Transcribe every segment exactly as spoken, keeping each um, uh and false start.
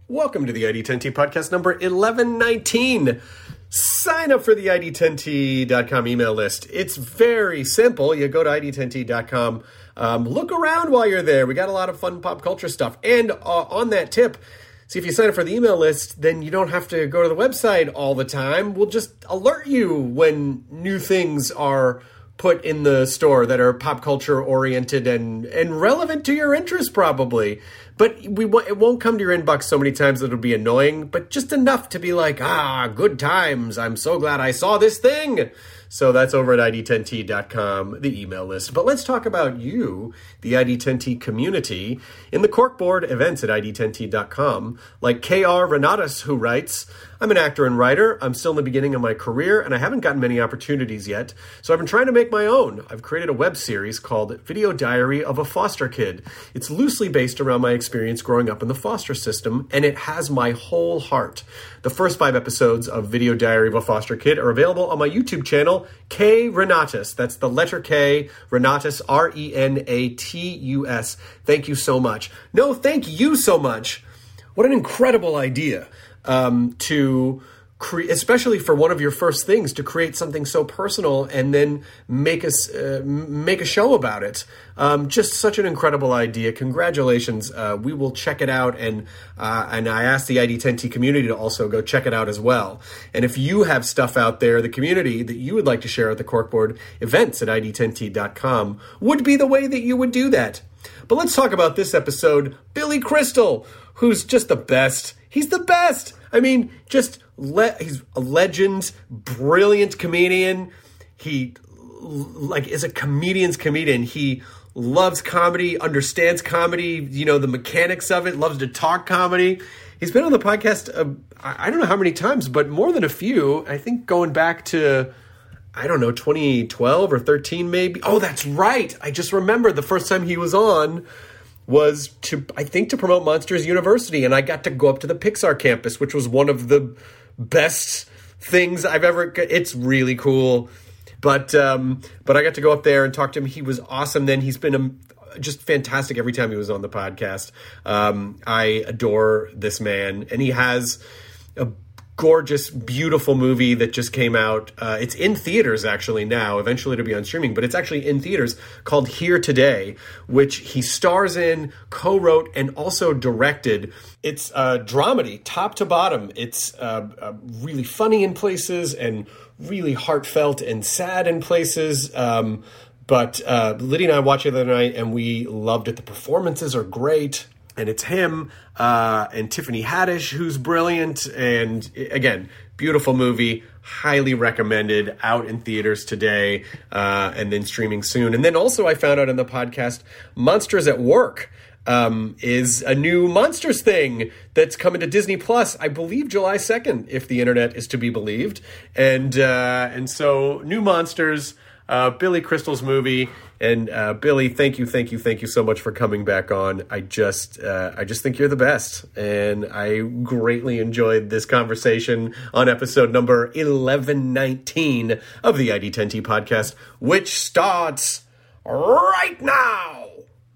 Welcome to the I D ten T podcast number eleven nineteen. Sign up for the I D ten T dot com email list. It's very simple. You go to I D ten T dot com, um, look around while you're there. We got a lot of fun pop culture stuff. And uh, on that tip, see, if you sign up for the email list, then you don't have to go to the website all the time. We'll just alert you when new things are put in the store that are pop culture oriented and, and relevant to your interests probably. But we it won't come to your inbox so many times that it'll be annoying, but just enough to be like, ah, good times. I'm so glad I saw this thing. So that's over at I D ten T dot com, the email list. But let's talk about you, the I D ten T community, in the corkboard events at I D ten T dot com, like K R Renatus, who writes, I'm an actor and writer. I'm still in the beginning of my career, and I haven't gotten many opportunities yet, so I've been trying to make my own. I've created a web series called Video Diary of a Foster Kid. It's loosely based around my experience growing up in the foster system, and it has my whole heart. The first five episodes of Video Diary of a Foster Kid are available on my YouTube channel, K Renatus. That's the letter K, Renatus, R E N A T U S. Thank you so much. No, thank you so much. What an incredible idea. Um, to create, especially for one of your first things, to create something so personal and then make us uh, make a show about it. Um, just such an incredible idea. Congratulations. Uh, we will check it out, and uh, and I asked the I D ten T community to also go check it out as well. And if you have stuff out there, the community, that you would like to share at the Corkboard events at I D ten T dot com would be the way that you would do that. But let's talk about this episode. Billy Crystal, who's just the best. He's the best. I mean, just le- he's a legend, brilliant comedian. He like is a comedian's comedian. He loves comedy, understands comedy, you know, the mechanics of it, loves to talk comedy. He's been on the podcast, uh, I don't know how many times, but more than a few. I think going back to, I don't know, twenty twelve or thirteen maybe. Oh, that's right. I just remembered the first time he was on was to, I think, to promote Monsters University, and I got to go up to the Pixar campus, which was one of the best things I've ever, it's really cool, but um, but I got to go up there and talk to him. He was awesome. Then he's been a, just fantastic every time he was on the podcast. Um, I adore this man, and he has a gorgeous, beautiful movie that just came out. Uh, it's in theaters actually now, eventually it'll be on streaming, but it's actually in theaters, called Here Today, which he stars in, co-wrote, and also directed. It's a dramedy, top to bottom. It's uh, uh, really funny in places and really heartfelt and sad in places. Um, but uh, Lydia and I watched it the other night, and we loved it. The performances are great. And it's him uh, and Tiffany Haddish, who's brilliant. And again, beautiful movie, highly recommended, out in theaters today uh, and then streaming soon. And then also I found out in the podcast, Monsters at Work um, is a new Monsters thing that's coming to Disney Plus, I believe July second, if the internet is to be believed. And, uh, and so new Monsters, uh, Billy Crystal's movie. And uh, Billy, thank you, thank you, thank you so much for coming back on. I just, uh, I just think you're the best, and I greatly enjoyed this conversation on episode number eleven nineteen of the I D ten T podcast, which starts right now.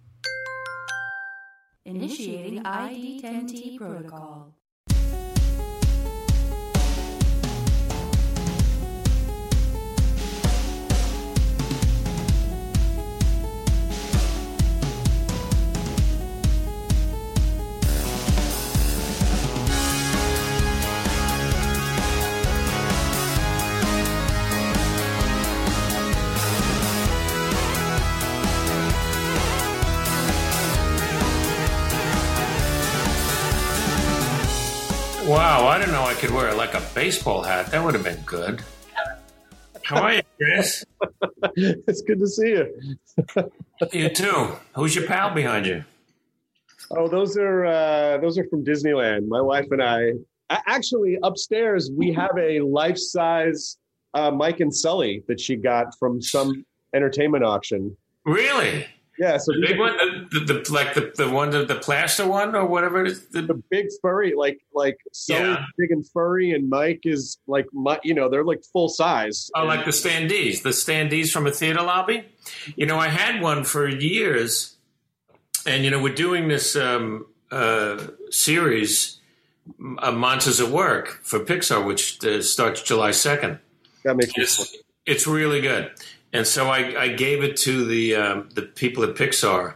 Initiating I D ten T protocol. Wow, I didn't know I could wear like a baseball hat. That would have been good. How are you, Chris? It's good to see you. You too. Who's your pal behind you? Oh, those are uh, those are from Disneyland. My wife and I. Actually, upstairs we have a life-size uh, Mike and Sully that she got from some entertainment auction. Really? Yeah, so the big one, the, the, the like the, the one, the, the plaster one, or whatever it is. The, the big furry, like like Sully's yeah. big and furry, and Mike is like, you know, they're like full size. Oh, like the standees, the standees from a theater lobby. You know, I had one for years, and you know, we're doing this um, uh, series uh, Monsters at Work for Pixar, which uh, starts July second. That makes It's, sense. it's really good. And so I, I gave it to the um, the people at Pixar.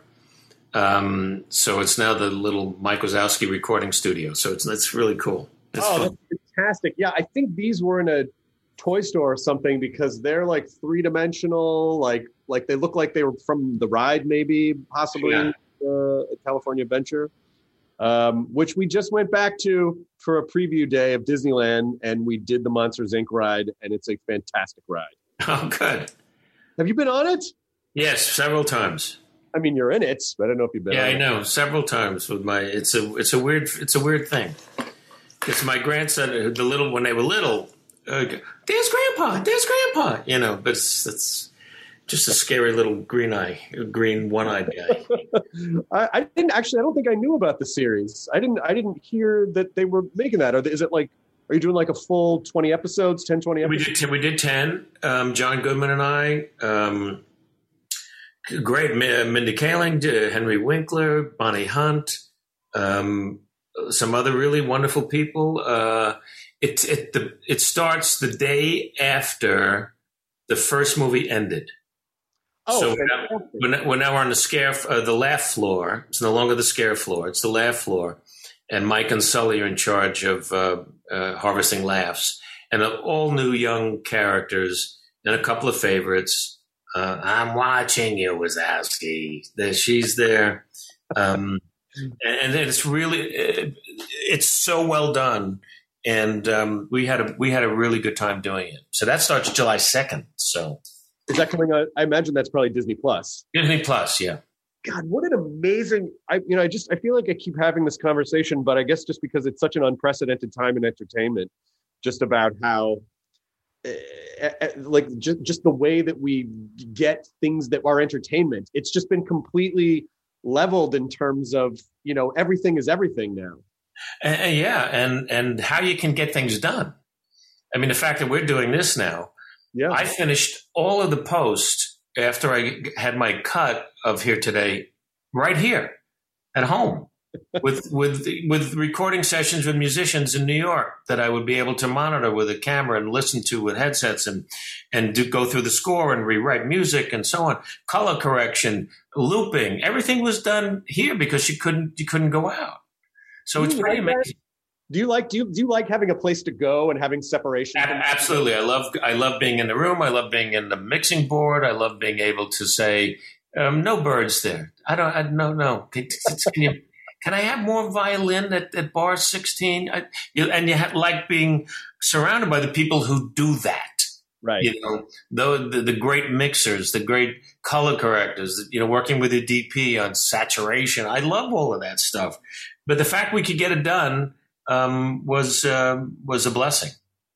Um, so it's now the little Mike Wazowski recording studio. So it's it's really cool. It's Oh, fun. that's fantastic. Yeah, I think these were in a toy store or something because they're like three-dimensional, like like they look like they were from the ride, maybe, possibly, Yeah. uh, at California Adventure, um, which we just went back to for a preview day of Disneyland, and we did the Monsters, Incorporated ride, and it's a fantastic ride. Oh, good. Have you been on it? Yes, several times. I mean, you're in it, but I don't know if you've been Yeah, on I it. know. Several times with my. It's a it's a weird it's a weird thing. Because my grandson, the little when they were little, uh, there's Grandpa, there's Grandpa. You know, but it's, it's just a scary little green eye, green one eyed guy. I, I didn't actually. I don't think I knew about the series. I didn't. I didn't hear that they were making that. Or is it like? Are you doing like a full twenty episodes, ten, twenty We episodes? did we did ten. Um, John Goodman and I. Um, great, M- Mindy Kaling, uh, Henry Winkler, Bonnie Hunt, um, some other really wonderful people. Uh, it it the it starts the day after the first movie ended. Oh, so fantastic. we're now, we're now on the scare, uh, the laugh floor. It's no longer the scare floor; it's the laugh floor. And Mike and Sully are in charge of uh, uh, harvesting laughs, and uh, all new young characters and a couple of favorites. Uh, I'm watching you, Wazowski. There, she's there, um, and, and it's really it, it's so well done. And um, we had a we had a really good time doing it. So that starts July second. So Is that coming on? I imagine that's probably Disney Plus. Disney Plus, yeah. God, what an amazing! I you know I just I feel like I keep having this conversation, but I guess just because it's such an unprecedented time in entertainment, just about how, uh, uh, like just just the way that we get things that are entertainment, it's just been completely leveled in terms of you know everything is everything now. And, and yeah, and and how you can get things done. I mean, the fact that we're doing this now. Yeah, I finished all of the post after I had my cut of Here Today right here at home with with with recording sessions with musicians in New York that I would be able to monitor with a camera and listen to with headsets and and do, go through the score and rewrite music and so on, color correction, looping. Everything was done here because you couldn't you couldn't go out. So it's pretty amazing. Do you like do you do you like having a place to go and having separation? Absolutely, I love I love being in the room. I love being in the mixing board. I love being able to say, um, "No birds there." I don't. I, no, no. Can, can you? Can I have more violin at, at bar sixteen? I, you, and you have, like being surrounded by the people who do that. Right. You know, the, the the great mixers, the great color correctors. You know, working with the D P on saturation. I love all of that stuff. But the fact we could get it done. Um, was uh, was a blessing.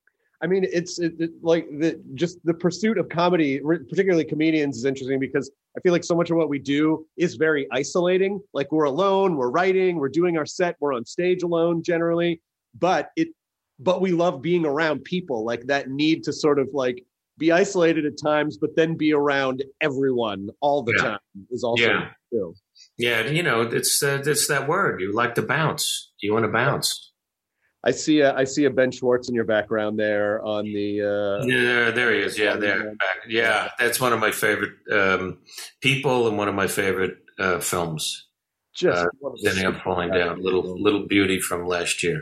I mean, it's it, it, like the just the pursuit of comedy, particularly comedians, is interesting because I feel like so much of what we do is very isolating. Like we're alone, we're writing, we're doing our set, we're on stage alone generally, but it, but we love being around people. Like that need to sort of like be isolated at times, but then be around everyone all the Yeah. time is also Yeah. too. Yeah, you know, it's uh, it's that word. You like to bounce. You want to bounce. I see a I see a Ben Schwartz in your background there on the. Uh, Yeah, there, there he is. Yeah, there. Back. Yeah, that's one of my favorite um, people and one of my favorite uh, films. just Uh, Ending up falling down. Little little beauty from last year.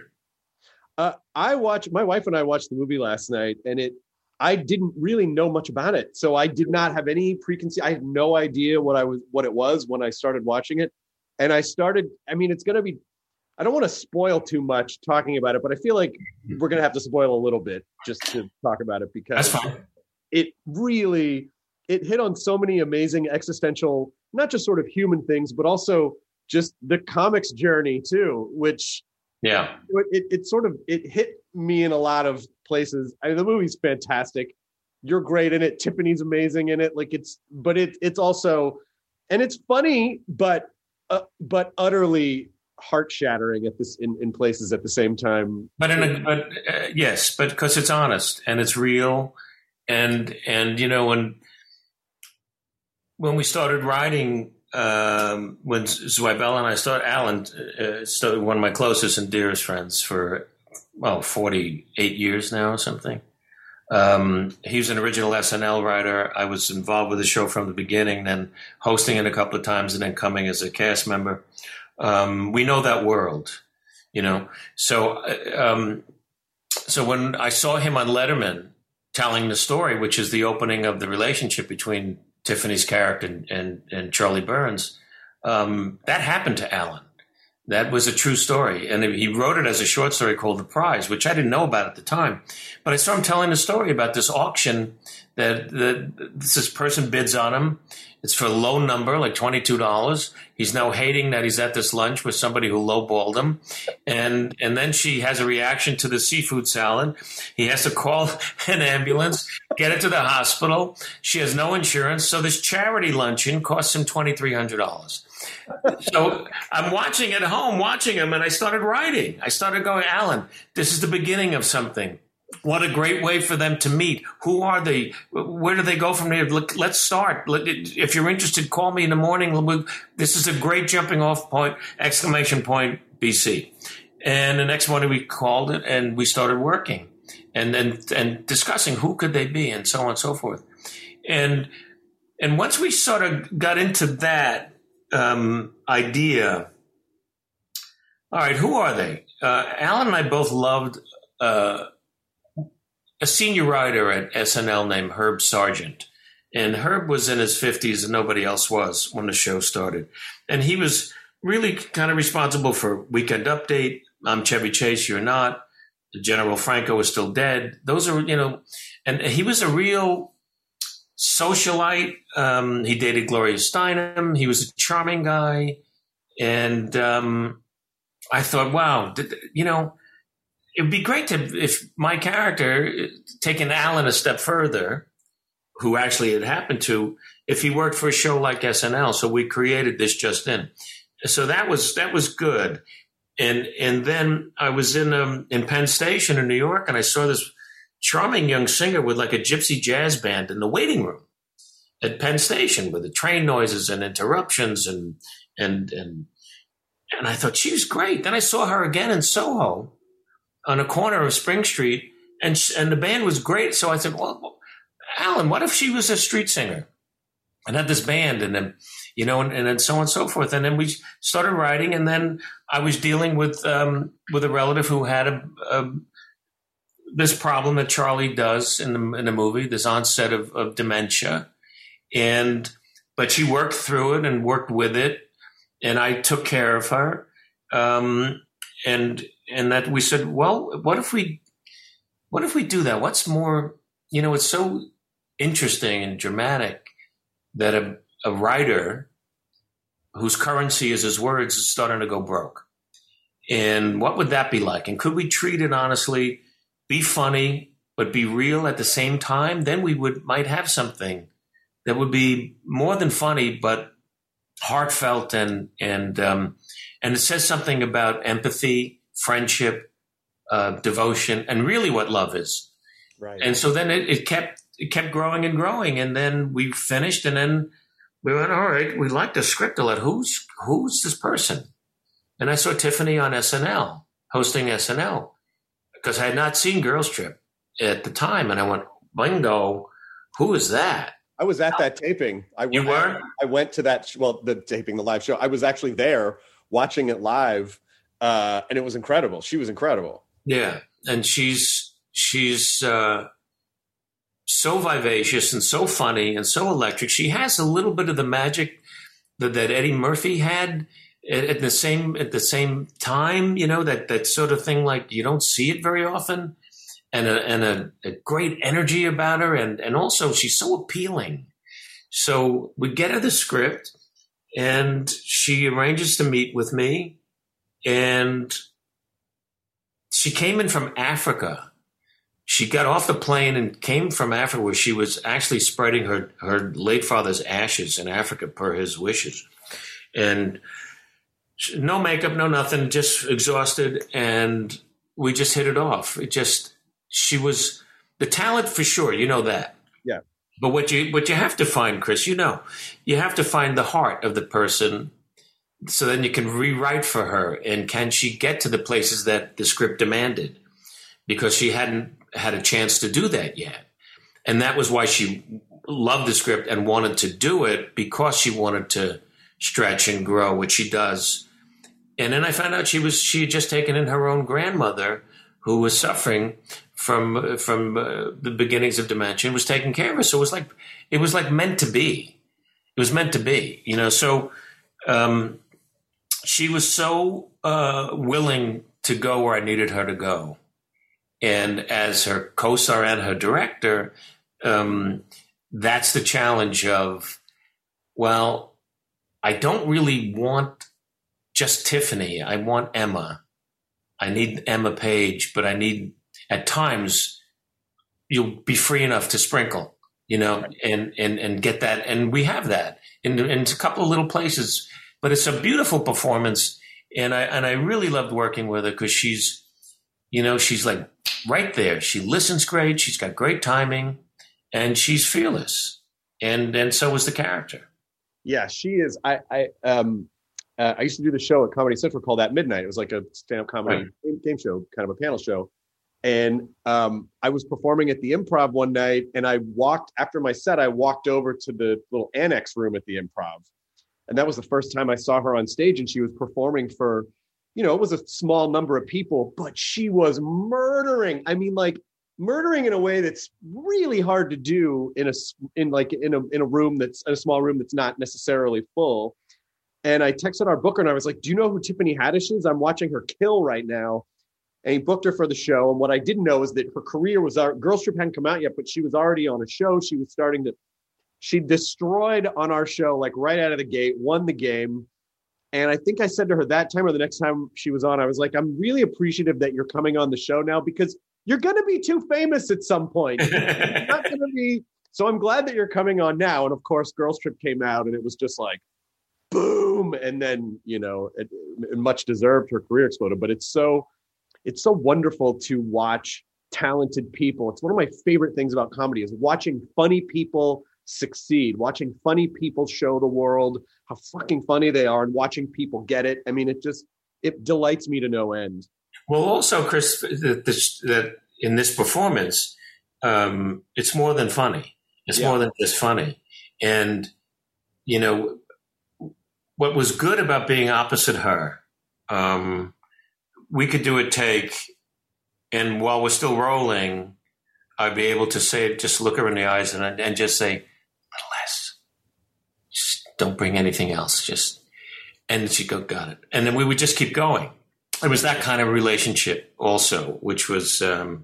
Uh, I watched my wife and I watched the movie last night, and it. I didn't really know much about it, so I did not have any preconceived. I had no idea what I was, what it was when I started watching it, and I started. I mean, it's going to be. I don't want to spoil too much talking about it, but I feel like we're going to have to spoil a little bit just to talk about it because That's fine. it really it hit on so many amazing existential, not just sort of human things, but also just the comics journey too, which. Yeah. It, it, it sort of it hit me in a lot of places. I mean, the movie's fantastic. You're great in it. Tiffany's amazing in it. Like it's, but it it's also, and it's funny, but uh, but utterly heart shattering at this in, in places at the same time. But in a, but uh, yes, but because it's honest and it's real, and and you know when when we started writing um, when Zweibel and I started, Alan uh, started one of my closest and dearest friends for, well, forty-eight years now or something. Um, he was an original S N L writer. I was involved with the show from the beginning, then hosting it a couple of times and then coming as a cast member. Um, we know that world, you know. So, um, so when I saw him on Letterman telling the story, which is the opening of the relationship between Tiffany's character and, and, and Charlie Burns, um, that happened to Alan. That was a true story. And he wrote it as a short story called The Prize, which I didn't know about at the time. But I saw him telling a story about this auction that, that this person bids on him. It's for a low number, like twenty-two dollars. He's now hating that he's at this lunch with somebody who lowballed him. And and then she has a reaction to the seafood salad. He has to call an ambulance, get it to the hospital. She has no insurance. So this charity luncheon costs him twenty-three hundred dollars. So I'm watching at home, watching him, and I started writing. I started going, Alan, this is the beginning of something. What a great way for them to meet. Who are they? Where do they go from there? Look, let's start. If you're interested, call me in the morning. This is a great jumping off point, exclamation point, B C. And the next morning we called it and we started working and then and discussing who could they be and so on and so forth. And and once we sort of got into that um, idea, all right, who are they? Uh, Alan and I both loved uh, a senior writer at S N L named Herb Sargent. And Herb was in his fifties and nobody else was when the show started. And he was really kind of responsible for Weekend Update, I'm Chevy Chase, You're Not, General Franco is Still Dead. Those are, you know, and he was a real socialite. Um, he dated Gloria Steinem. He was a charming guy. And um, I thought, wow, you know, it would be great to if my character, taking Alan a step further, who actually it happened to, if he worked for a show like S N L. So we created this just in. So that was that was good. And and then I was in um, in Penn Station in New York, and I saw this charming young singer with like a gypsy jazz band in the waiting room at Penn Station with the train noises and interruptions and and and and I thought she was great. Then I saw her again in Soho on a corner of Spring Street, and and the band was great. So I said, well, Alan, what if she was a street singer and had this band, and then, you know, and, and then so on and so forth. And then we started writing, and then I was dealing with um, with a relative who had a, a this problem that Charlie does in the in the movie, this onset of, of dementia, and but she worked through it and worked with it, and I took care of her, um, and and that we said, well, what if we, what if we do that? What's more, you know, it's so interesting and dramatic that a, a writer whose currency is his words is starting to go broke. And what would that be like? And could we treat it honestly, be funny, but be real at the same time? Then we would might have something that would be more than funny, but heartfelt, and and um, and it says something about empathy, friendship, uh, devotion, and really what love is. Right. And so then it, it kept it kept growing and growing, and then we finished, and then we went, all right, we like the script a lot. Who's who's this person? And I saw Tiffany on S N L, hosting S N L, because I had not seen Girls Trip at the time, and I went, bingo, who is that? I was at that taping. I You went, were? I went to that, well, the taping, the live show. I was actually there watching it live, uh, and it was incredible. She was incredible. Yeah, and she's she's uh, so vivacious and so funny and so electric. She has a little bit of the magic that, that Eddie Murphy had at, at the same at the same time. You know, that that sort of thing. Like, you don't see it very often, and a, and a, a great energy about her, and and also she's so appealing. So we get her the script, and she arranges to meet with me, and she came in from Africa. She got off the plane and came from Africa, where she was actually spreading her, her late father's ashes in Africa per his wishes. And she, no makeup, no nothing, just exhausted. And we just hit it off. It just, she was the talent for sure. You know that. Yeah. But what you what you have to find, Chris, you know, you have to find the heart of the person, so then you can rewrite for her. And can she get to the places that the script demanded? Because she hadn't had a chance to do that yet. And that was why she loved the script and wanted to do it, because she wanted to stretch and grow, which she does. And then I found out she was she had just taken in her own grandmother, who was suffering from from uh, the beginnings of dementia, and was taking care of her. So it was like it was like meant to be. It was meant to be, you know. So um, she was so uh, willing to go where I needed her to go, and as her co-star and her director, um, that's the challenge of, well, I don't really want just Tiffany. I want Emma. I need Emma Page, but I need, at times, you'll be free enough to sprinkle, you know, and, and, and get that. And we have that in, in a couple of little places, but it's a beautiful performance. And I, and I really loved working with her, because she's, you know, she's like right there. She listens great. She's got great timing, and she's fearless. And, and so is the character. Yeah, she is. I, I, um, Uh, I used to do the show at Comedy Central called At Midnight. It was like a stand-up comedy Right. game, game show, kind of a panel show. And um, I was performing at the Improv one night, and I walked, after my set, I walked over to the little annex room at the Improv. And that was the first time I saw her on stage, and she was performing for, you know, it was a small number of people, but she was murdering. I mean, like murdering in a way that's really hard to do in a, in like in a, in a room that's, in a small room that's not necessarily full. And I texted our booker, and I was like, do you know who Tiffany Haddish is? I'm watching her kill right now. And he booked her for the show. And what I didn't know is that her career was, our Girls Trip hadn't come out yet, but she was already on a show. She was starting to, she destroyed on our show, like right out of the gate, won the game. And I think I said to her that time or the next time she was on, I was like, I'm really appreciative that you're coming on the show now, because you're going to be too famous at some point. You're not going to be. So I'm glad that you're coming on now. And of course, Girls Trip came out, and it was just like, boom. And then, you know, it, it much deserved, her career exploded. But it's so, it's so wonderful to watch talented people. It's one of my favorite things about comedy is watching funny people succeed, watching funny people show the world how fucking funny they are, and watching people get it. I mean, it just, it delights me to no end. Well, also, Chris, that, that in this performance, um, it's more than funny. It's yeah. more than just funny. And, you know, what was good about being opposite her, um, we could do a take, and while we're still rolling, I'd be able to say, just look her in the eyes and, and just say, a little less. Just don't bring anything else. Just, and she'd go, got it. And then we would just keep going. It was that kind of relationship also, which was um,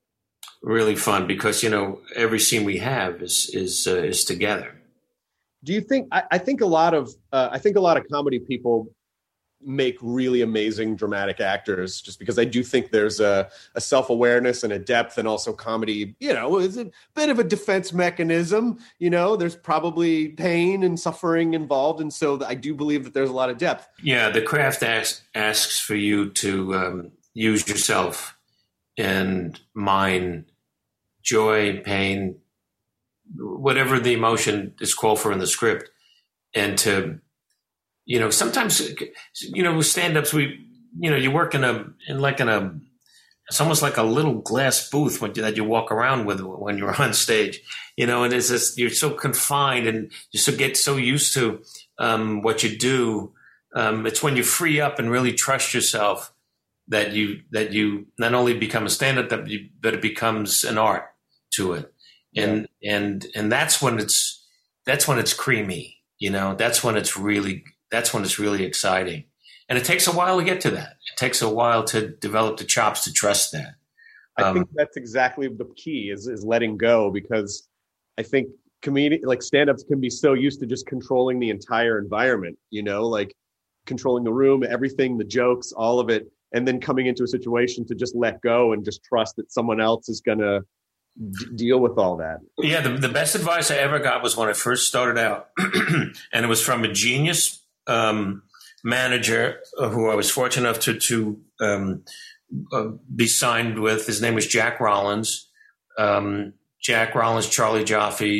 really fun, because, you know, every scene we have is is uh, is together. Do you think, I, I think a lot of, uh, I think a lot of comedy people make really amazing dramatic actors, just because I do think there's a, a self-awareness and a depth, and also comedy, you know, is a bit of a defense mechanism. You know, there's probably pain and suffering involved. And so I do believe that there's a lot of depth. Yeah. The craft asks, asks for you to um, use yourself and mine joy, pain, whatever the emotion is called for in the script. And to, you know, sometimes, you know, with stand-ups, we, you know, you work in a, in like in a, it's almost like a little glass booth when, that you walk around with when you're on stage, you know, and it's just, you're so confined, and you so get so used to um, what you do. Um, it's when you free up and really trust yourself that you, that you not only become a stand-up, that you, but it becomes an art to it. And, yeah. and, and that's when it's, that's when it's creamy, you know, that's when it's really, that's when it's really exciting. And it takes a while to get to that. It takes a while to develop the chops to trust that. I um, think that's exactly the key is, is letting go, because I think comedian, like stand-ups can be so used to just controlling the entire environment, you know, like controlling the room, everything, the jokes, all of it. And then coming into a situation to just let go and just trust that someone else is going to d- deal with all that. Yeah. The, the best advice I ever got was when I first started out, and it was from a genius um, manager who I was fortunate enough to, to um, uh, be signed with. His name was Jack Rollins. Um, Jack Rollins, Charlie Jaffe,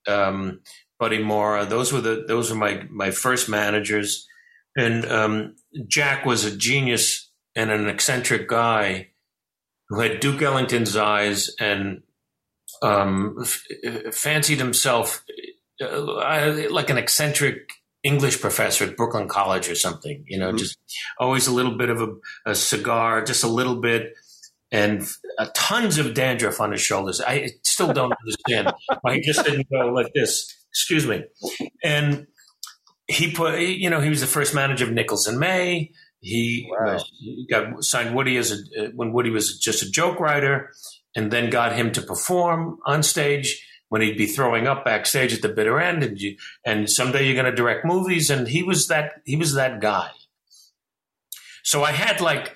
um, Buddy Mora. Those were the those were my my first managers. And um, Jack was a genius and an eccentric guy who had Duke Ellington's eyes and um, f- fancied himself uh, like an eccentric English professor at Brooklyn College or something, you know, mm-hmm. just always a little bit of a, a cigar, just a little bit, and uh, tons of dandruff on his shoulders. I still don't understand why he just didn't go like this. Excuse me. And he put, you know, he was the first manager of Nichols and May. He, wow. was, he got signed Woody as a, when Woody was just a joke writer, and then got him to perform on stage when he'd be throwing up backstage at the bitter end, and you, and someday you're going to direct movies. And he was that, he was that guy. So I had like,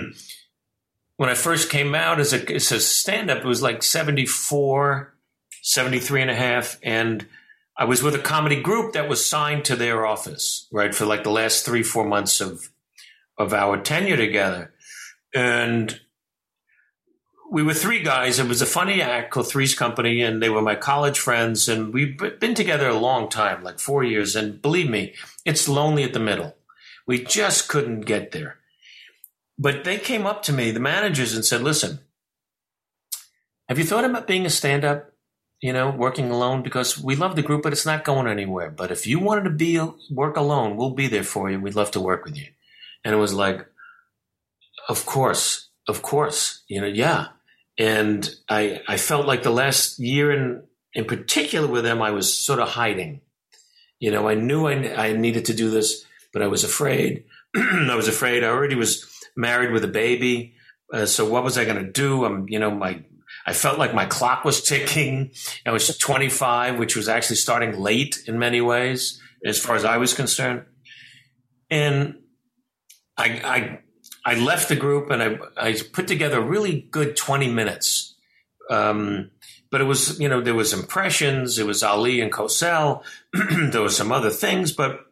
when I first came out as a, as a stand-up, it was like seventy-four, seventy-three and a half. And I was with a comedy group that was signed to their office, right, for like the last three, four months of, of our tenure together. And we were three guys. It was a funny act called Three's Company, and they were my college friends. And we've been together a long time, like four years. And believe me, it's lonely at the middle. We just couldn't get there. But they came up to me, the managers, and said, listen, have you thought about being a stand-up, you know, working alone? Because we love the group, but it's not going anywhere. But if you wanted to be work alone, we'll be there for you. We'd love to work with you. And it was like, of course, of course, you know, yeah. And I, I felt like the last year in, in particular with them, I was sort of hiding. You know, I knew I, I needed to do this, but I was afraid. I was afraid. I already was married with a baby. Uh, so what was I going to do? I'm, you know, my, I felt like my clock was ticking. I was twenty-five, which was actually starting late in many ways, as far as I was concerned. And I, I, I left the group, and I, I put together a really good twenty minutes. Um, but it was, you know, there was impressions. It was Ali and Cosell. There were some other things, but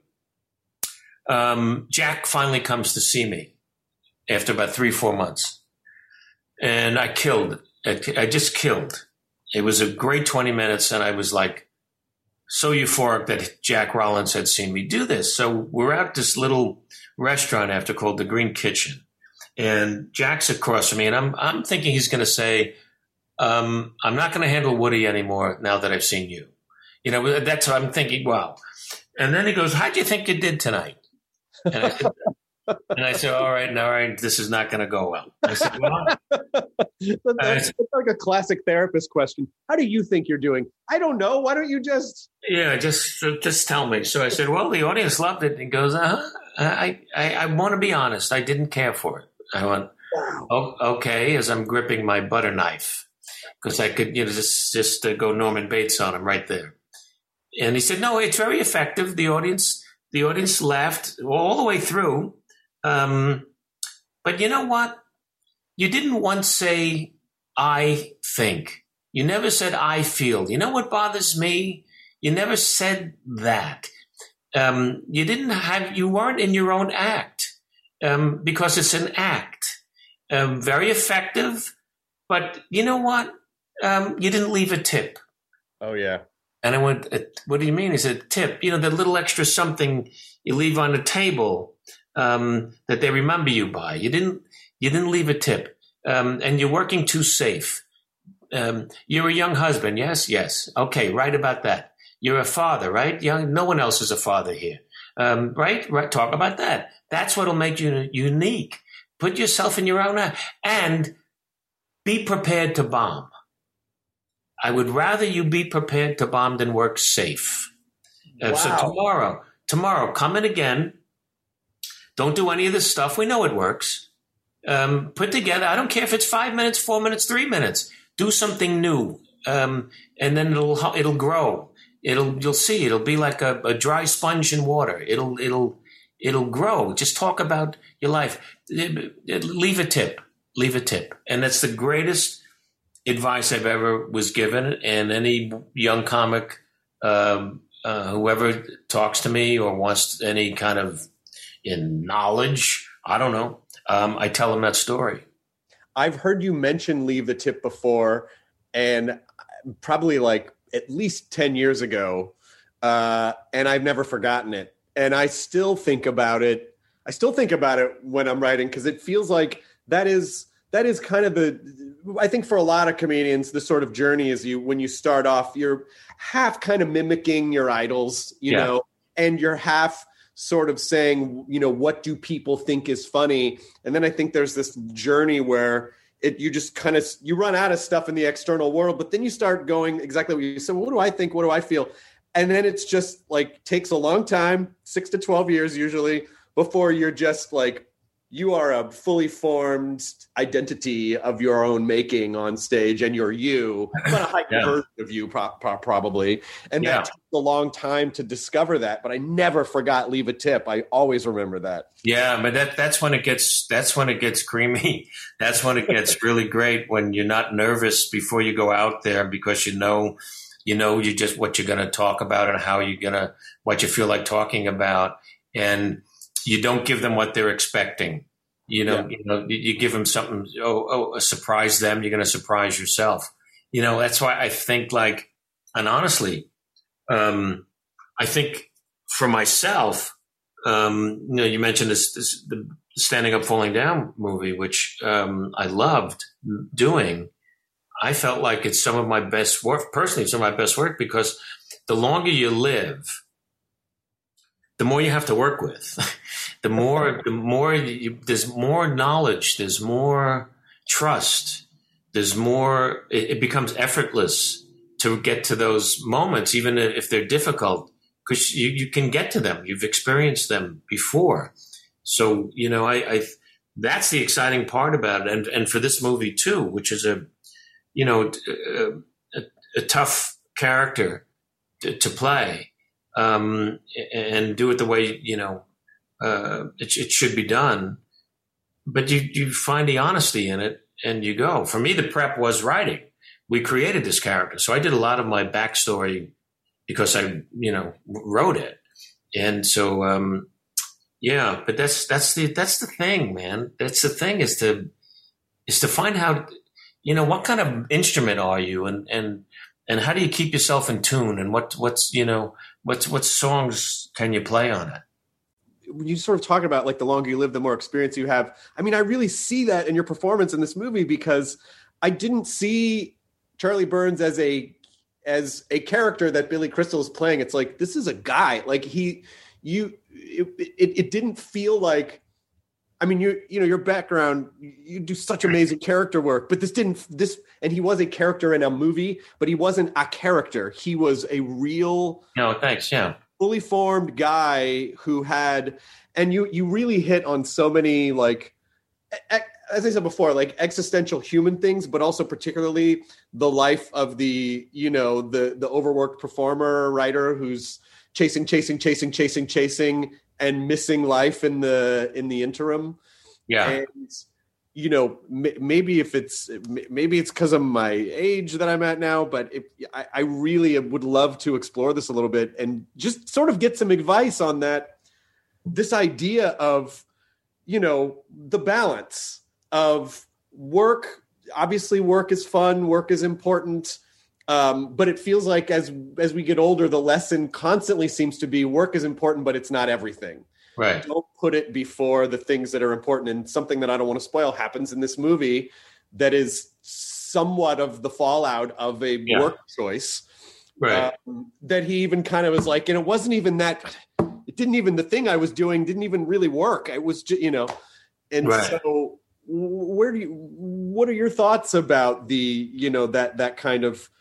um, Jack finally comes to see me after about three, four months. And I killed. I, I just killed. It was a great twenty minutes, and I was like so euphoric that Jack Rollins had seen me do this. So we're at this little restaurant after called the Green Kitchen, and Jack's across from me, and I'm I'm thinking he's going to say, um, "I'm not going to handle Woody anymore now that I've seen you." You know, that's what I'm thinking. Wow. And then he goes, "How'd you think you did tonight?" And I said, and I said, "All right, all right, this is not going to go well." I said, "Well." That's, that's like a classic therapist question. How do you think you're doing? I don't know. Why don't you just? Yeah, just just tell me. So I said, "Well, the audience loved it." And he goes, "Uh-huh. I, I, I want to be honest. I didn't care for it." I went, wow. Oh, okay, as I'm gripping my butter knife, because I could, you know, just, just uh, go Norman Bates on him right there. And he said, "No, it's very effective. The audience, the audience laughed all the way through. Um, but you know what? You didn't once say, 'I think.' You never said, 'I feel.' You know what bothers me? You never said that. Um, you didn't have, you weren't in your own act, um, because it's an act, um, very effective. But you know what? Um, you didn't leave a tip." Oh yeah. And I went, "What do you mean?" He said, "Tip, you know, the little extra something you leave on the table, um, that they remember you by. You didn't, you didn't leave a tip. Um, and you're working too safe. Um, you're a young husband. Yes. Yes. Okay. Right about that. You're a father, right? Young, no one else is a father here. Um, right? Right. Talk about that. That's what'll make you unique. Put yourself in your own act and be prepared to bomb. I would rather you be prepared to bomb than work safe." Uh, wow. So tomorrow, tomorrow, come in again. Don't do any of this stuff. We know it works. Um, put together, I don't care if it's five minutes, four minutes, three minutes. Do something new. Um, and then it'll, it'll grow. It'll, you'll see, it'll be like a, a dry sponge in water. It'll, it'll, it'll grow. Just talk about your life. It, it, leave a tip, leave a tip. And that's the greatest advice I've ever was given. And any young comic, um, uh, whoever talks to me or wants any kind of in knowledge, I don't know. Um, I tell them that story. I've heard you mention leave the tip before, and probably like at least ten years ago, uh, and I've never forgotten it. And I still think about it. I still think about it when I'm writing, because it feels like that is that is kind of the, I think for a lot of comedians, the sort of journey is you, when you start off, you're half kind of mimicking your idols, you Yeah. know, and you're half sort of saying, you know, what do people think is funny? And then I think there's this journey where it, you just kind of, you run out of stuff in the external world, but then you start going exactly what you said. Well, what do I think? What do I feel? And then it's just like, takes a long time, six to twelve years usually, before you're just like, you are a fully formed identity of your own making on stage, and you're you, but a heightened Yeah. version of you pro- pro- probably. And Yeah. that took a long time to discover that, but I never forgot Leave a Tip. I always remember that. Yeah, but that that's when it gets that's when it gets creamy. That's when it gets really great, when you're not nervous before you go out there, because you know you know you just what you're going to talk about and how you're going to what you feel like talking about, and you don't give them what they're expecting. You know, Yeah. you know, you give them something. Oh, oh, surprise them. You're going to surprise yourself. You know, that's why I think, like, and honestly, um, I think for myself, um, you know, you mentioned this, this the Standing Up, Falling Down movie, which um, I loved doing. I felt like it's some of my best work, personally, some of my best work, because the longer you live, the more you have to work with. the more, the more you, there's more knowledge, there's more trust, there's more, it, it becomes effortless to get to those moments, even if they're difficult, because you, you can get to them. You've experienced them before. So, you know, I, I, that's the exciting part about it. And, and for this movie too, which is a, you know, a, a, a tough character to, to play, um, and do it the way, you know, uh, it, it should be done. But you, you find the honesty in it and you go. For me, the prep was writing. We created this character. So I did a lot of my backstory because I, you know, wrote it. And so, um, yeah, but that's, that's the, that's the thing, man. That's the thing, is to, is to find out, you know, what kind of instrument are you, and, and, and how do you keep yourself in tune, and what, what's, you know, what's, what songs can you play on it? When you sort of talk about, like, the longer you live, the more experience you have. I mean, I really see that in your performance in this movie, because I didn't see Charlie Burns as a, as a character that Billy Crystal is playing. It's like, this is a guy, like he, you, it, it, it didn't feel like, I mean, you, you know, your background, you do such amazing character work, but this didn't, this, and he was a character in a movie, but he wasn't a character. He was a real, No, thanks. Yeah. fully formed guy who had, and you, you really hit on so many, like, as I said before, like existential human things, but also particularly the life of the, you know, the, the overworked performer writer who's chasing, chasing, chasing, chasing, chasing, and missing life in the, in the interim. Yeah. And, you know, m- maybe if it's, maybe it's because of my age that I'm at now, but if, I, I really would love to explore this a little bit and just sort of get some advice on that, this idea of, you know, the balance of work. Obviously work is fun, work is important. Um, but it feels like as, as we get older, the lesson constantly seems to be work is important, but it's not everything. Right. Don't put it before the things that are important. And something that I don't want to spoil happens in this movie that is somewhat of the fallout of a Yeah. work choice. Right. Um, that he even kind of was like, and it wasn't even that, it didn't even, the thing I was doing didn't even really work. It was just, you know, and Right. so where do you, what are your thoughts about the, you know, that, that kind of,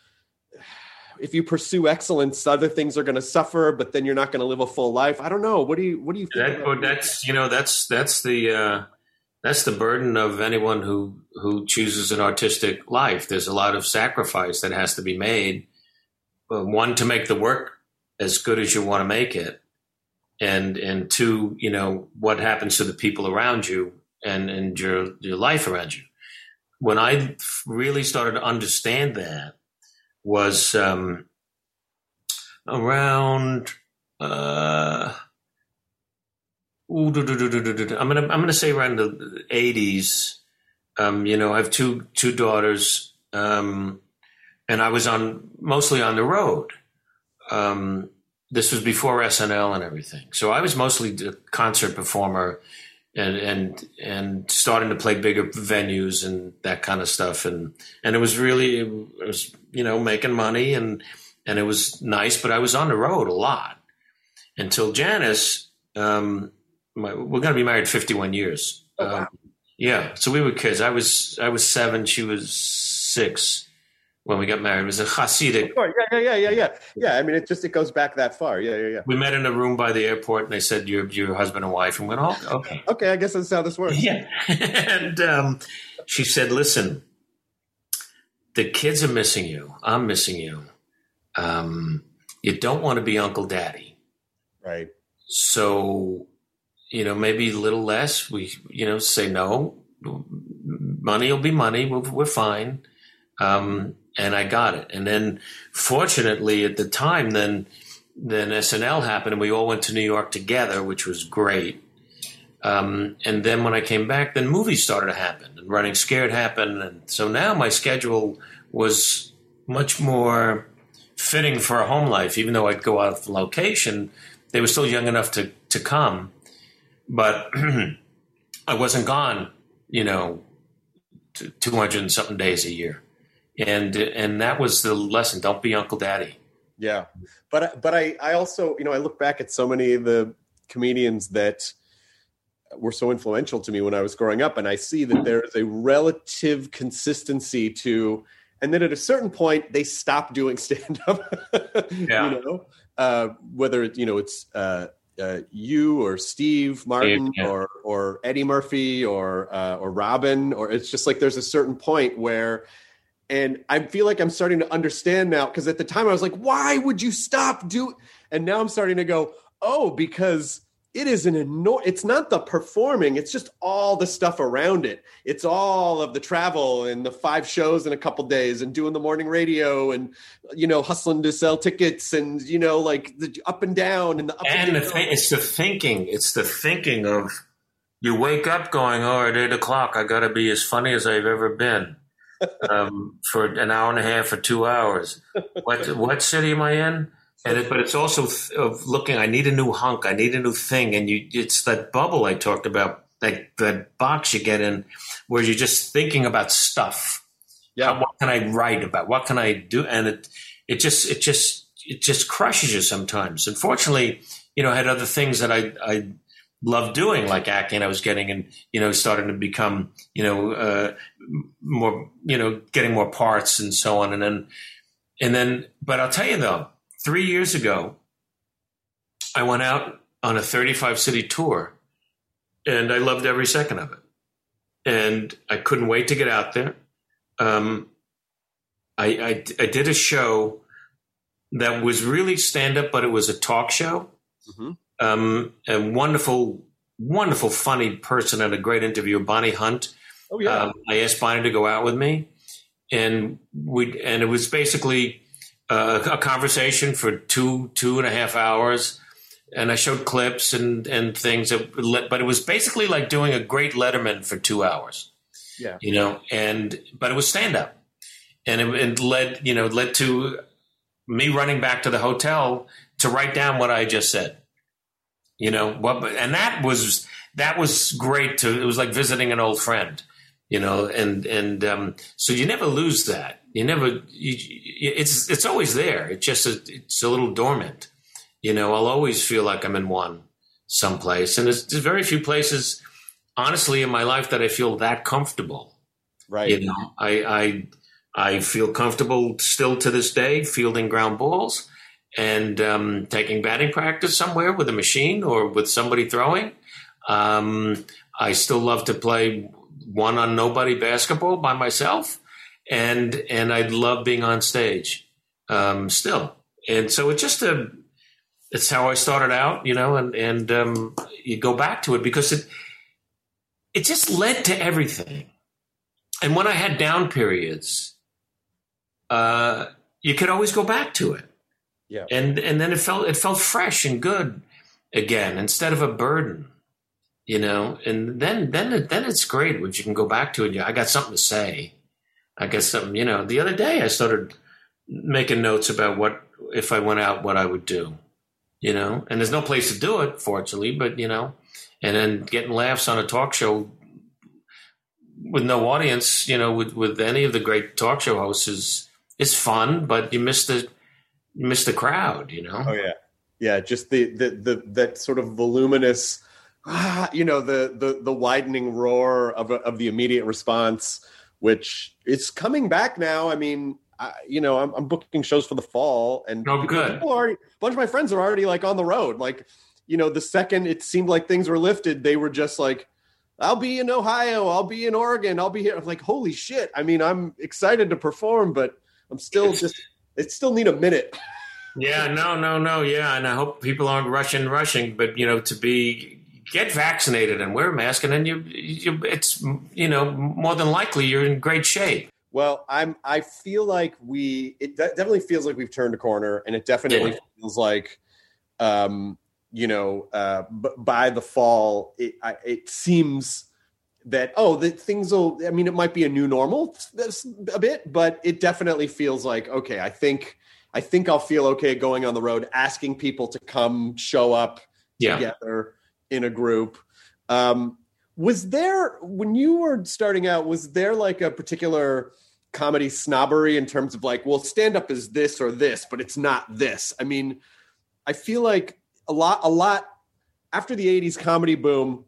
if you pursue excellence, other things are going to suffer, but then you're not going to live a full life. I don't know. What do you, what do you think? That, about but that's, you know, that's, that's the, uh, that's the burden of anyone who, who chooses an artistic life. There's a lot of sacrifice that has to be made. Uh, one, to make the work as good as you want to make it. And, and two, you know, what happens to the people around you and, and your, your life around you. When I really started to understand that was, um, around, uh, ooh, do, do, do, do, do, do. I'm gonna I'm gonna say around the eighties. Um, you know, I have two two daughters, um, and I was on mostly on the road. Um, this was before S N L and everything, so I was mostly a concert performer, and and and starting to play bigger venues and that kind of stuff, and and it was really it was you know making money and and it was nice, but I was on the road a lot until Janice. Um, my, we're going to be married fifty-one years. Oh, wow. Um, yeah, so we were kids. I was I was seven. She was six when we got married. It was a Hasidic. Oh, yeah, yeah, yeah, yeah, yeah. I mean, it just it goes back that far. Yeah, yeah, yeah. We met in a room by the airport, and they said, "You're your husband and wife." And went, "Oh, okay, okay." I guess that's how this works. Yeah. And um, she said, "Listen, the kids are missing you. I'm missing you. Um, you don't want to be Uncle Daddy, right? So." You know, maybe a little less. We, you know, say no. Money will be money. We're, we're fine. Um, and I got it. And then, fortunately, at the time, then then S N L happened, and we all went to New York together, which was great. Um, and then when I came back, then movies started to happen, and Running Scared happened, and so now my schedule was much more fitting for a home life. Even though I'd go out of location, they were still young enough to to come. But I wasn't gone, you know, two hundred and something days a year. And and that was the lesson. Don't be Uncle Daddy. Yeah. But, but I, I also, you know, I look back at so many of the comedians that were so influential to me when I was growing up, and I see that there is a relative consistency to, and then at a certain point, they stop doing stand-up, yeah. you know, uh, whether, you know, it's, uh, Uh, you or Steve Martin yeah. or or Eddie Murphy or uh, or Robin, or it's just like there's a certain point where, and I feel like I'm starting to understand now, because at the time I was like, why would you stop do? And now I'm starting to go, oh, because it is an enormous. It's not the performing; it's just all the stuff around it. It's all of the travel and the five shows in a couple days, and doing the morning radio, and you know, hustling to sell tickets, and you know, like the up and down, and the up and, and the th- it's the thinking. It's the thinking of you wake up going, oh, at eight o'clock, I got to be as funny as I've ever been um, for an hour and a half or two hours. What what city am I in? And it, but it's also th- of looking. I need a new hunk. I need a new thing. And you, it's that bubble I talked about, like that box you get in, where you're just thinking about stuff. Yeah. How, what can I write about? What can I do? And it, it just, it just, it just crushes you sometimes. Unfortunately, you know, I had other things that I, I loved doing, like acting. I was getting, and you know, starting to become, you know, uh, more, you know, getting more parts and so on. And then, and then, but I'll tell you though. Three years ago, I went out on a thirty-five city tour, and I loved every second of it. And I couldn't wait to get out there. Um, I, I, I did a show that was really stand-up, but it was a talk show. Mm-hmm. Um, a wonderful, wonderful, funny person and a great interviewer, Bonnie Hunt. Oh, yeah. Um, I asked Bonnie to go out with me, and we and it was basically Uh, a conversation for two, two and a half hours. And I showed clips and, and things, that, but it was basically like doing a great Letterman for two hours, yeah, you know, and, but it was stand up, and it, it led, you know, led to me running back to the hotel to write down what I just said, you know, what, and that was, that was great to, it was like visiting an old friend, you know, and, and, um, so you never lose that. You never, you, it's, it's always there. It's just, a, it's a little dormant. You know, I'll always feel like I'm in one someplace. And there's, there's very few places, honestly, in my life that I feel that comfortable. Right. You know, I, I, I feel comfortable still to this day fielding ground balls and, um, taking batting practice somewhere with a machine or with somebody throwing. Um, I still love to play one on nobody basketball by myself. And and I love being on stage um, still. And so it's just a, it's how I started out, you know, and, and um, you go back to it because it it just led to everything. And when I had down periods, uh, you could always go back to it. Yeah. And and then it felt it felt fresh and good again instead of a burden, you know. And then then it, then it's great when you can go back to it. I got something to say. I guess something, you know, the other day I started making notes about what, if I went out, what I would do, you know, and there's no place to do it, fortunately, but, you know, and then getting laughs on a talk show with no audience, you know, with, with any of the great talk show hosts is, is fun, but you miss the, you miss the crowd, you know? Oh yeah. Yeah. Just the, the, the, that sort of voluminous, ah, you know, the, the, the widening roar of, of the immediate response, which is coming back now. I mean, I, you know, I'm, I'm booking shows for the fall, and oh, people, good. People are, a bunch of my friends are already like on the road. Like, you know, the second it seemed like things were lifted, they were just like, I'll be in Ohio, I'll be in Oregon, I'll be here. I'm like, holy shit. I mean, I'm excited to perform, but I'm still just, it still need a minute. Yeah, no, no, no. Yeah. And I hope people aren't rushing, rushing, but you know, to be, get vaccinated and wear a mask, and then you, you, it's, you know, more than likely you're in great shape. Well, I'm. I feel like we. It de- definitely feels like we've turned a corner, and it definitely yeah. feels like, um, you know, uh, b- by the fall, it I, it seems that oh, that things will. I mean, it might be a new normal a bit, but it definitely feels like okay. I think I think I'll feel okay going on the road, asking people to come show up yeah. together in a group. Um, Was there, when you were starting out, was there like a particular comedy snobbery in terms of like, well, stand-up is this or this, but it's not this? I mean, I feel like a lot, a lot after the eighties comedy boom,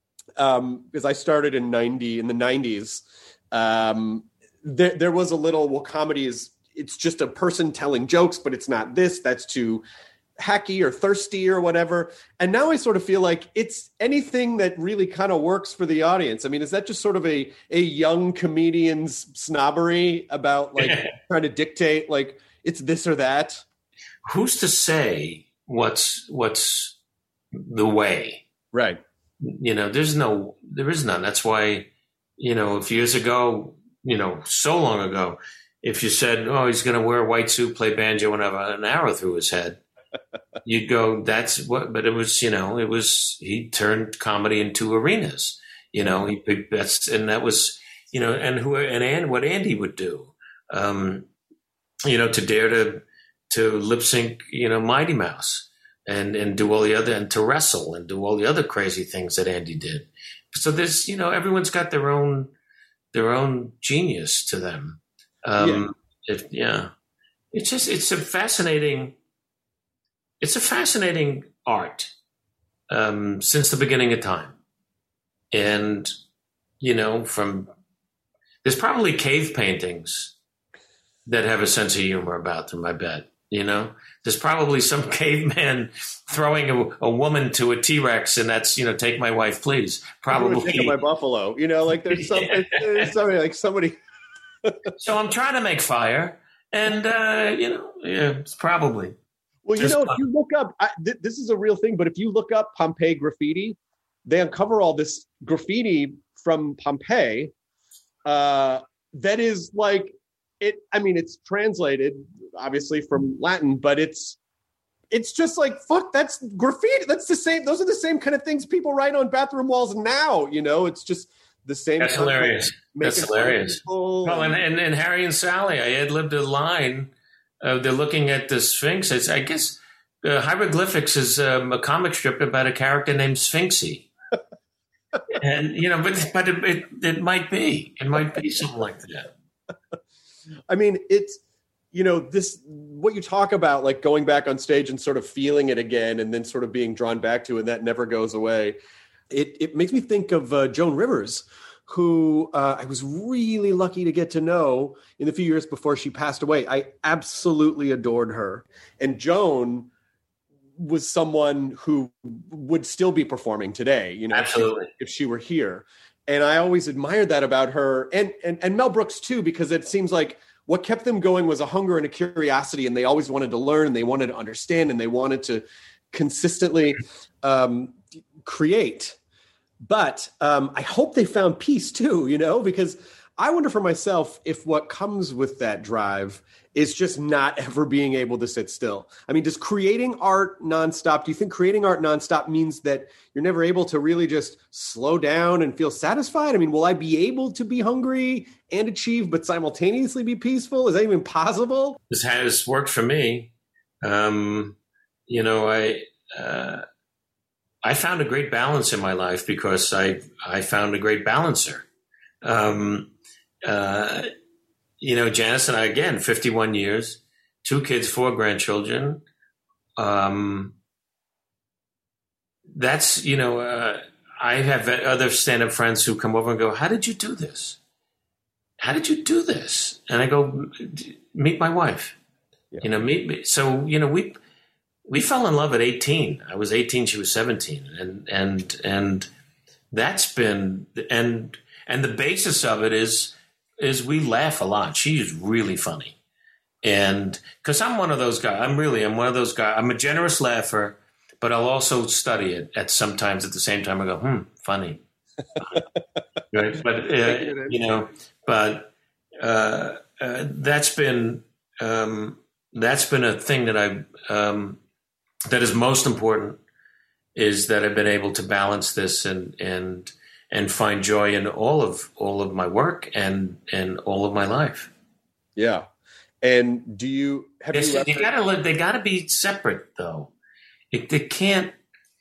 um, because I started in ninety, in the nineties, um, there, there was a little, well, comedy is, it's just a person telling jokes, but it's not this, that's too hacky or thirsty or whatever. And now I sort of feel like it's anything that really kind of works for the audience. I mean, is that just sort of a, a young comedian's snobbery about like trying to dictate like it's this or that? Who's to say what's, what's the way? Right. You know, there's no, there is none. That's why, you know, if years ago, you know, so long ago, if you said, oh, he's going to wear a white suit, play banjo and have an arrow through his head, you'd go, that's what, but it was, you know, it was, he turned comedy into arenas, you know, he, that's, and that was, you know, and who, and, and what Andy would do, um, you know, to dare to, to lip sync, you know, Mighty Mouse and, and do all the other, and to wrestle and do all the other crazy things that Andy did. So there's, you know, everyone's got their own, their own genius to them. Um, yeah. It, yeah, it's just, it's a fascinating, It's a fascinating art um, since the beginning of time. And, you know, from there's probably cave paintings that have a sense of humor about them, I bet. You know, there's probably some caveman throwing a, a woman to a T-Rex, and that's, you know, take my wife, please. Probably. Take my buffalo. You know, like there's something, yeah. there's something like somebody. So I'm trying to make fire. And, uh, you know, yeah, it's probably. Well, you know, if you look up, I, th- this is a real thing, but if you look up Pompeii graffiti, they uncover all this graffiti from Pompeii uh, that is like, it. I mean, it's translated, obviously, from Latin, but it's it's just like, fuck, that's graffiti. That's the same. Those are the same kind of things people write on bathroom walls now, you know? It's just the same. That's hilarious. That's hilarious. Well, and, and, and Harry and Sally, I had lived a line. Uh, they're looking at the Sphinx. It's, I guess uh, Hieroglyphics is um, a comic strip about a character named Sphinxy. And, you know, but, but it, it, it might be. It might be something like that. I mean, it's, you know, this, what you talk about, like going back on stage and sort of feeling it again and then sort of being drawn back to it, and that never goes away. It, it makes me think of uh, Joan Rivers, who uh, I was really lucky to get to know in the few years before she passed away. I absolutely adored her. And Joan was someone who would still be performing today, you know, absolutely. If she, if she were here. And I always admired that about her. And, and, and Mel Brooks too, because it seems like what kept them going was a hunger and a curiosity, and they always wanted to learn, and they wanted to understand, and they wanted to consistently um, create. But um, I hope they found peace too, you know, because I wonder for myself if what comes with that drive is just not ever being able to sit still. I mean, does creating art nonstop, do you think creating art nonstop means that you're never able to really just slow down and feel satisfied? I mean, will I be able to be hungry and achieve, but simultaneously be peaceful? Is that even possible? This has worked for me. Um, you know, I, uh, I found a great balance in my life because I, I found a great balancer. Um, uh, you know, Janice and I, again, fifty-one years, two kids, four grandchildren. Um, that's, you know, uh, I have other stand-up friends who come over and go, how did you do this? How did you do this? And I go, meet my wife, yeah. you know, meet me. So, you know, we, we fell in love at eighteen. I was eighteen. She was seventeen. And, and, and that's been, and, and the basis of it is, is we laugh a lot. She's really funny. And because I'm one of those guys, I'm really, I'm one of those guys. I'm a generous laugher, but I'll also study it at sometimes at the same time. I go, hmm, funny. Right. But, uh, you know, but uh, uh, that's been, um, that's been a thing that I, um, that is most important is that I've been able to balance this and, and, and find joy in all of all of my work and and all of my life. Yeah. And do you have you, you you gotta they gotta be separate though. It they can't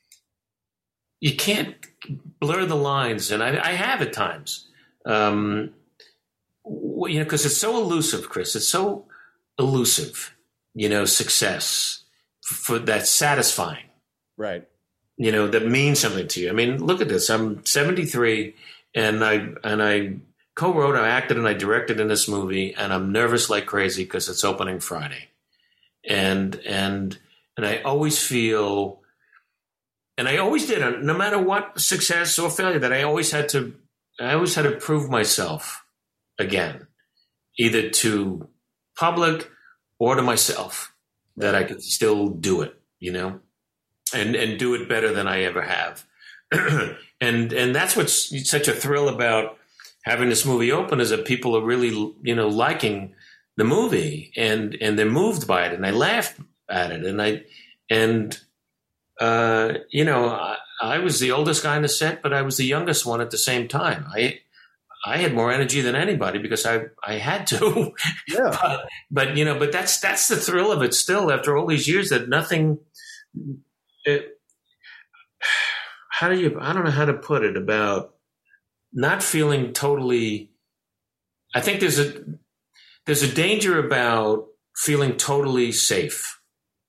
you can't blur the lines, and I, I have at times. Um, you know, because it's so elusive, Chris. It's so elusive. You know, success for, for that's satisfying. Right. You know, that means something to you. I mean, look at this. I'm seventy-three and I, and I co-wrote, I acted and I directed in this movie, and I'm nervous like crazy because it's opening Friday. And, and, and I always feel, and I always did, no matter what success or failure, that I always had to, I always had to prove myself again, either to public or to myself, that I could still do it, you know? And and do it better than I ever have, and and that's what's such a thrill about having this movie open is that people are really you know liking the movie and and they're moved by it and they laugh at it and I and uh, you know I, I was the oldest guy on the set, but I was the youngest one at the same time. I I had more energy than anybody because I I had to. Yeah. but, but you know, but that's that's the thrill of it still after all these years that nothing. It, how do you, I don't know how to put it about not feeling totally, I think there's a, there's a danger about feeling totally safe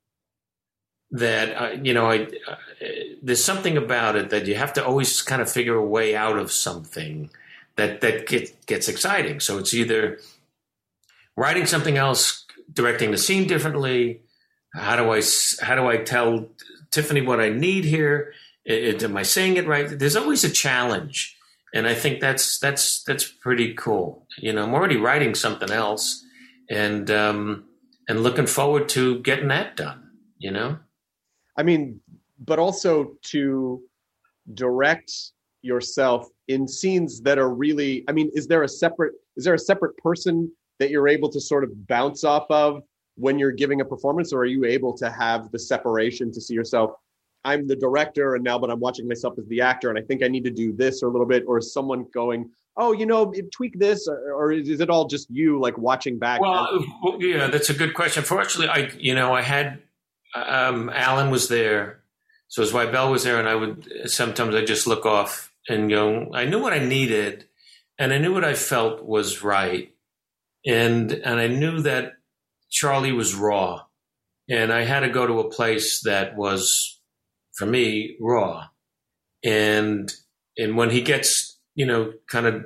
that, uh, you know, I, uh, there's something about it that you have to always kind of figure a way out of something that, that get, gets exciting. So it's either writing something else, directing the scene differently. How do I, how do I tell Tiffany what I need here? It, am I saying it right? There's always a challenge. And I think that's, that's, that's pretty cool. You know, I'm already writing something else and, um, and looking forward to getting that done, you know? I mean, but also to direct yourself in scenes that are really, I mean, is there a separate, is there a separate person that you're able to sort of bounce off of when you're giving a performance, or are you able to have the separation to see yourself, I'm the director and now, but I'm watching myself as the actor and I think I need to do this or a little bit, or is someone going, oh, you know, tweak this, or, or is it all just you like watching back? Well, yeah, that's a good question. Fortunately, I, you know, I had, um, Alan was there. So as Wybell was there and I would, sometimes I just look off and go, I knew what I needed and I knew what I felt was right. And, and I knew that Charlie was raw, and I had to go to a place that was, for me, raw. And and when he gets, you know, kind of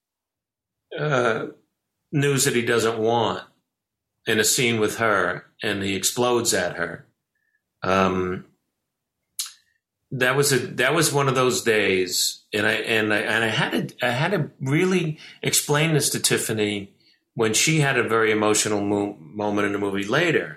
uh, news that he doesn't want in a scene with her, and he explodes at her, um, that was a that was one of those days, and I and I and I had to I had to really explain this to Tiffany. When she had a very emotional mo- moment in the movie later,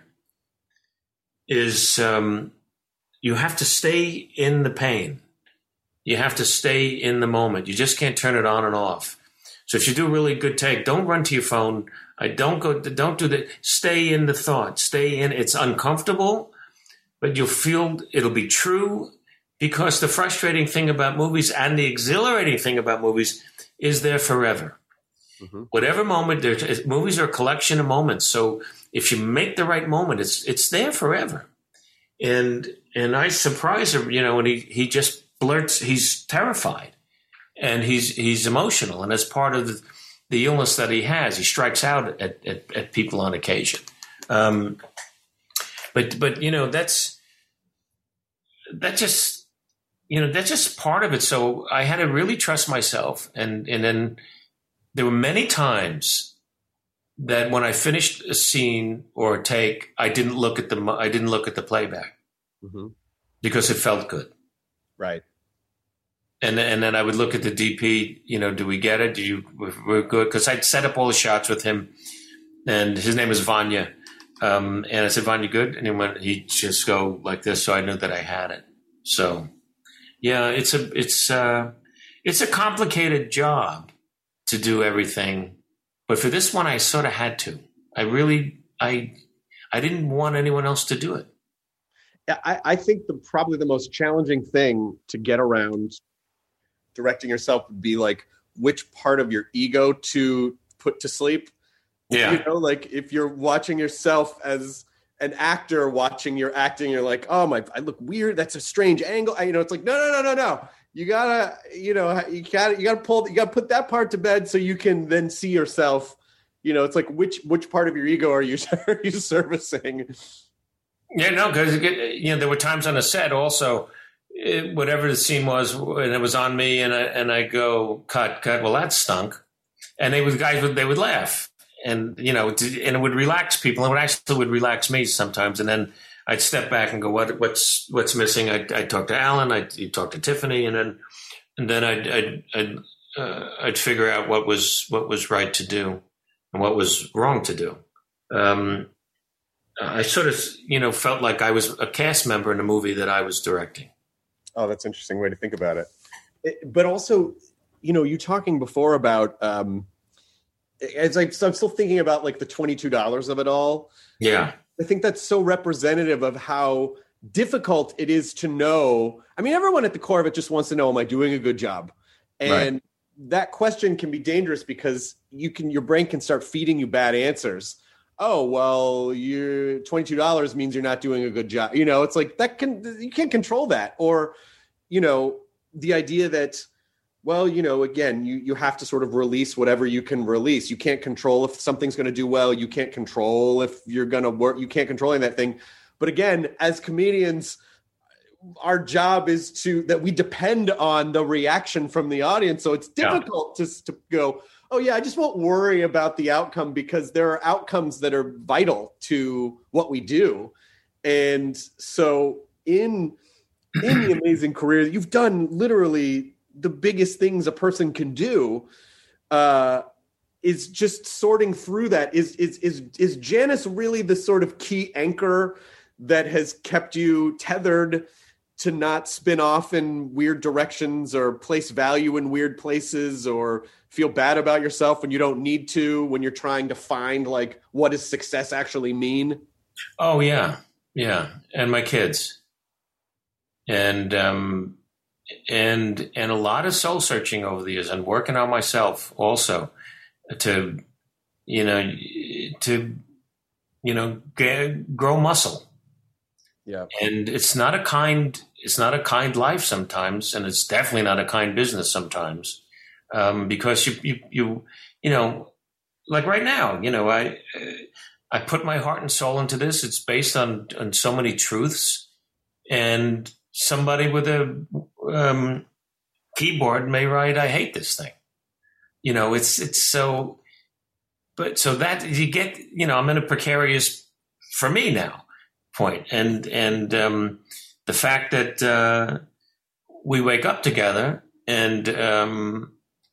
is um, you have to stay in the pain. You have to stay in the moment. You just can't turn it on and off. So if you do a really good take, don't run to your phone. I don't go. Don't do that. Stay in the thought. Stay in. It's uncomfortable, but you'll feel it'll be true. Because the frustrating thing about movies and the exhilarating thing about movies is they're forever. Mm-hmm. Whatever moment, movies are a collection of moments. So if you make the right moment, it's it's there forever. And and I surprise him, you know, and he, he just blurts. He's terrified, and he's he's emotional, and as part of the, the illness that he has, he strikes out at at, at people on occasion. Um, but but you know that's that just. You know, that's just part of it. So I had to really trust myself. And, and then there were many times that when I finished a scene or a take, I didn't look at the, I didn't look at the playback mm-hmm. because it felt good. Right. And, and then I would look at the D P, you know, do we get it? Do you, we're good? Cause I'd set up all the shots with him, and his name was Vanya. Um, and I said, Vanya, good? And he went, he'd just go like this. So I knew that I had it. So. Yeah, it's a it's uh it's a complicated job to do everything, but for this one, I sort of had to. I really I I didn't want anyone else to do it. I, I think the probably the most challenging thing to get around directing yourself would be like which part of your ego to put to sleep. Yeah, you know, like if you're watching yourself as an actor watching your acting, you're like, oh my, I look weird. That's a strange angle. I, you know, it's like, no, no, no, no, no. You gotta, you know, you gotta, you gotta pull, you gotta put that part to bed so you can then see yourself. You know, it's like which which part of your ego are you are you servicing? Yeah, no, because you know there were times on the set also, it, whatever the scene was, and it was on me, and I and I go cut, cut. Well, that stunk, and they would guys would they would laugh. And, you know, and it would relax people, and it actually would relax me sometimes. And then I'd step back and go, what, what's, what's missing? I'd, I'd talk to Alan, I'd, I'd talk to Tiffany, and then, and then I'd, I'd, I'd, uh, I'd figure out what was, what was right to do and what was wrong to do. Um, I sort of, you know, felt like I was a cast member in a movie that I was directing. Oh, that's an interesting way to think about it. it but also, you know, you talking before about, um, As I, so I'm still thinking about like the twenty-two dollars of it all. Yeah. I think that's so representative of how difficult it is to know. I mean, everyone at the core of it just wants to know, am I doing a good job? And right. that question can be dangerous because you can, your brain can start feeding you bad answers. Oh, well, you're twenty-two dollars means you're not doing a good job. You know, it's like that can, you can't control that. Or, you know, the idea that, well, you know, again, you, you have to sort of release whatever you can release. You can't control if something's going to do well. You can't control if you're going to work. You can't control that thing. But again, as comedians, our job is to, that we depend on the reaction from the audience. So it's difficult yeah. to, to go, oh yeah, I just won't worry about the outcome because there are outcomes that are vital to what we do. And so in, in The Amazing Career, you've done literally the biggest things a person can do, uh, is just sorting through that. Is, is, is, is Janice really the sort of key anchor that has kept you tethered to not spin off in weird directions or place value in weird places or feel bad about yourself when you don't need to, when you're trying to find like, what does success actually mean? Oh yeah. Yeah. And my kids. And, um, and and a lot of soul searching over the years and working on myself also to you know to you know get, grow muscle. Yeah. And it's not a kind it's not a kind life sometimes, and it's definitely not a kind business sometimes, um, because you you you you know like right now, you know I I put my heart and soul into this. It's based on on so many truths, and somebody with a um, keyboard may write, I hate this thing. You know, it's, it's so, but so that you get, you know, I'm in a precarious, for me now, point. And, and um, the fact that uh, we wake up together and um,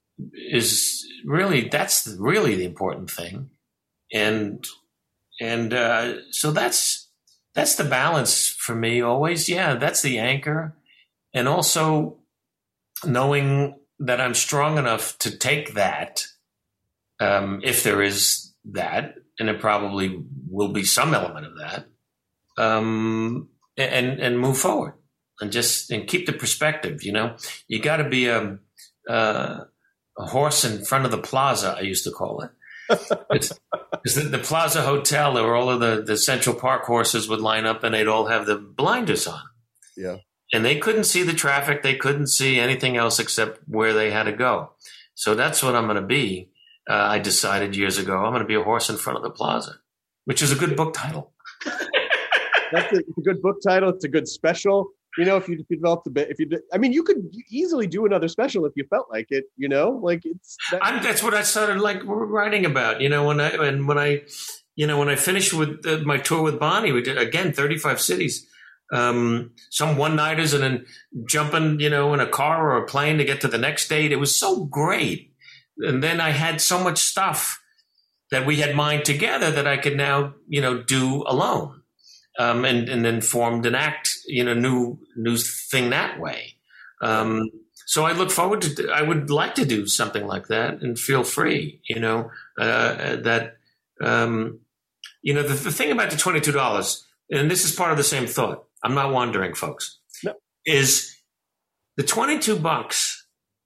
is really, that's really the important thing. And, and uh, so that's, That's the balance for me always. Yeah, that's the anchor. And also knowing that I'm strong enough to take that um, if there is that, and it probably will be some element of that, um, and and move forward and just and keep the perspective. You know, you got to be a, a a horse in front of the plaza. I used to call it. It's, it's the, the Plaza Hotel, where all of the, the Central Park horses would line up and they'd all have the blinders on. Yeah. And they couldn't see the traffic. They couldn't see anything else except where they had to go. So that's what I'm going to be. Uh, I decided years ago, I'm going to be a horse in front of the plaza, which is a good book title. That's a, it's a good book title. It's a good special. You know, if you, if you developed a bit, if you did, I mean, you could easily do another special if you felt like it, you know, like it's. That- I'm, that's what I started like writing about, you know, when I, and when I, you know, when I finished with uh, my tour with Bonnie, we did again, thirty-five cities, um, some one nighters and then jumping, you know, in a car or a plane to get to the next date. It was so great. And then I had so much stuff that we had mined together that I could now, you know, do alone. Um, and, and then formed an act, you know, new new thing that way. Um, so I look forward to, I would like to do something like that and feel free, you know, uh, that, um, you know, the, the thing about the twenty-two dollars, and this is part of the same thought, I'm not wandering, folks, no. is the twenty-two bucks.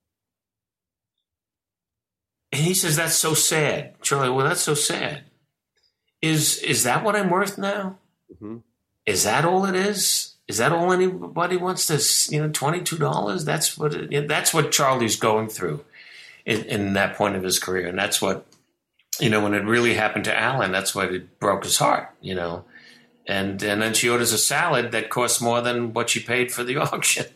And he says, that's so sad. Charlie, well, that's so sad. Is, is that what I'm worth now? Mm-hmm. Is that all it is? Is that all anybody wants to, you know, twenty-two dollars? That's what, it, that's what Charlie's going through in, in that point of his career. And that's what, you know, when it really happened to Alan, that's what it broke his heart, you know. And, and then she orders a salad that costs more than what she paid for the auction.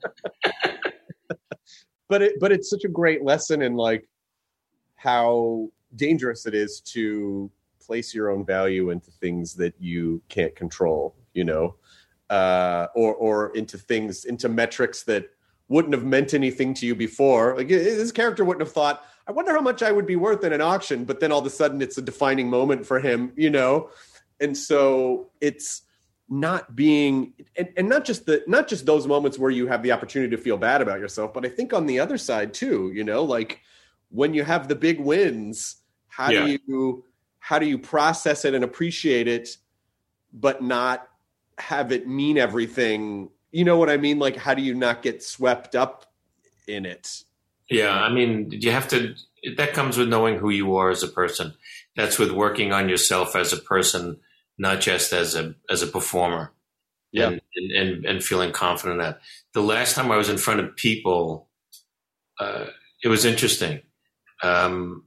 but it, but it's such a great lesson in like how dangerous it is to place your own value into things that you can't control, you know, uh, or or into things, into metrics that wouldn't have meant anything to you before. Like his character wouldn't have thought, I wonder how much I would be worth in an auction, but then all of a sudden it's a defining moment for him, you know? And so it's not being, and, and not just the, not just those moments where you have the opportunity to feel bad about yourself, but I think on the other side too, you know, like when you have the big wins, how yeah. do you, how do you process it and appreciate it, but not have it mean everything? You know what I mean? Like, how do you not get swept up in it? Yeah. I mean, you have to, that comes with knowing who you are as a person. That's with working on yourself as a person, not just as a, as a performer. Yeah. And, and, and, and feeling confident in that. The last time I was in front of people, uh, it was interesting. Um,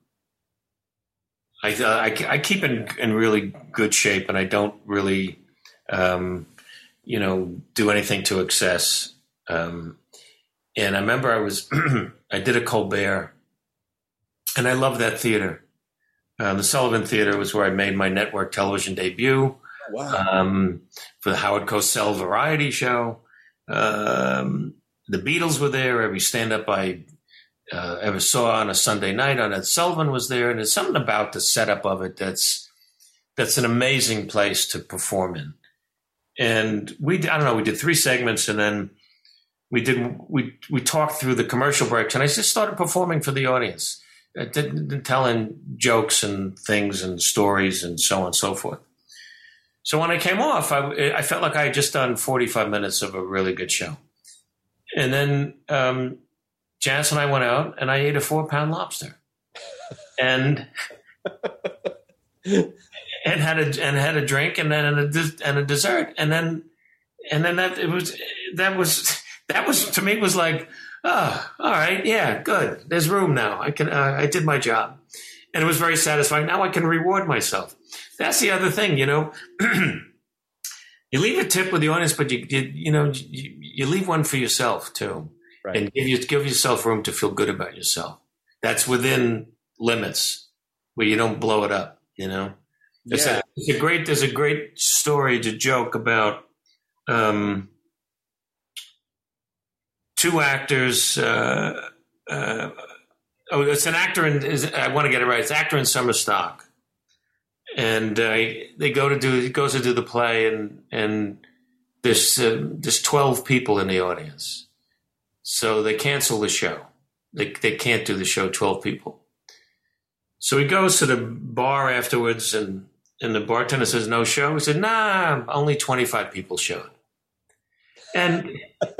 I, I, I keep in, in really good shape, and I don't really, um, you know, do anything to excess. Um, and I remember I was, I did a Colbert, and I love that theater. Uh, the Sullivan Theater was where I made my network television debut. Wow. Um, for the Howard Cosell variety show. Um, the Beatles were there. Every stand-up I Uh, ever saw on a Sunday night on Ed Sullivan was there, and there's something about the setup of it that's that's an amazing place to perform in. And we, I don't know, we did three segments, and then we did we we talked through the commercial breaks, and I just started performing for the audience, I did, telling jokes and things and stories and so on and so forth. So when I came off, I, I felt like I had just done forty-five minutes of a really good show, and then. Um, Janice and I went out, and I ate a four-pound lobster, and and had a and had a drink, and then and a, and a dessert, and then and then that it was that was that was to me was like, oh, all right, yeah, good. There's room now. I can uh, I did my job, and it was very satisfying. Now I can reward myself. That's the other thing, you know. You leave a tip with the audience, but you you, you know you, you leave one for yourself too. Right. And give, you, give yourself room to feel good about yourself. That's within limits where you don't blow it up, you know? There's, yeah. a, there's a great, there's a great story to joke about um, two actors. Uh, uh, oh, it's an actor in, is, I want to get it right. It's an actor in Summer Stock. And uh, they go to do, he goes to do the play, and, and there's, uh, there's twelve people in the audience. So they cancel the show. They they can't do the show, twelve people. So he goes to the bar afterwards, and, and the bartender says, no show? He said, nah, only twenty-five people showed. And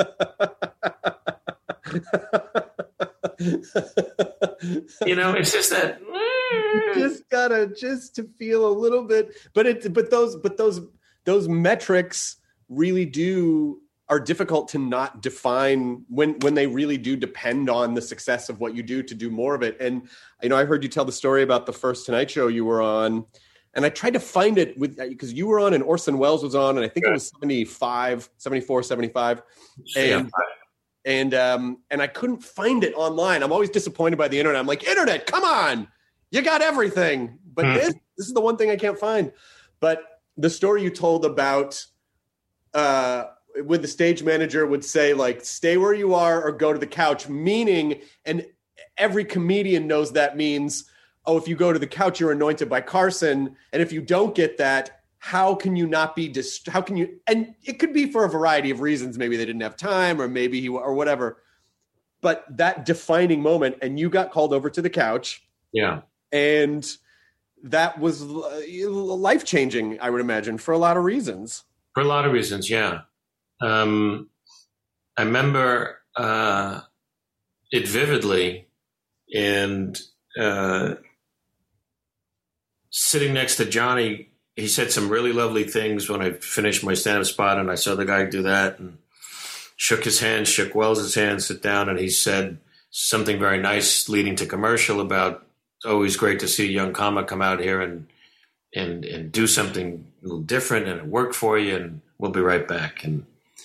you know, it's just that you just gotta just to feel a little bit, but it, but those, but those, those metrics really do are difficult to not define when when they really do depend on the success of what you do to do more of it. And you know, I heard you tell the story about the first Tonight Show you were on, and I tried to find it with because you were on and Orson Welles was on, and I think it was seventy-five, seventy-four, seventy-five. And yeah. and um and I couldn't find it online. I'm always disappointed by the internet. I'm like, internet, come on, you got everything, but mm. this this is the one thing I can't find. But the story you told about uh when the stage manager would say, like, stay where you are or go to the couch, meaning, and every comedian knows that means, oh, if you go to the couch, you're anointed by Carson. And if you don't get that, how can you not be, dist- how can you, and it could be for a variety of reasons. Maybe they didn't have time, or maybe he, or whatever. But that defining moment, and you got called over to the couch. Yeah. And that was life-changing, I would imagine, for a lot of reasons. For a lot of reasons, yeah. Um, I remember uh, it vividly, and uh, sitting next to Johnny, he said some really lovely things when I finished my stand-up spot, and I saw the guy do that, and shook his hand, shook Wells's hand, sit down, and he said something very nice leading to commercial about, always great to see a young comic come out here and and and do something a little different, and it worked for you, and we'll be right back. And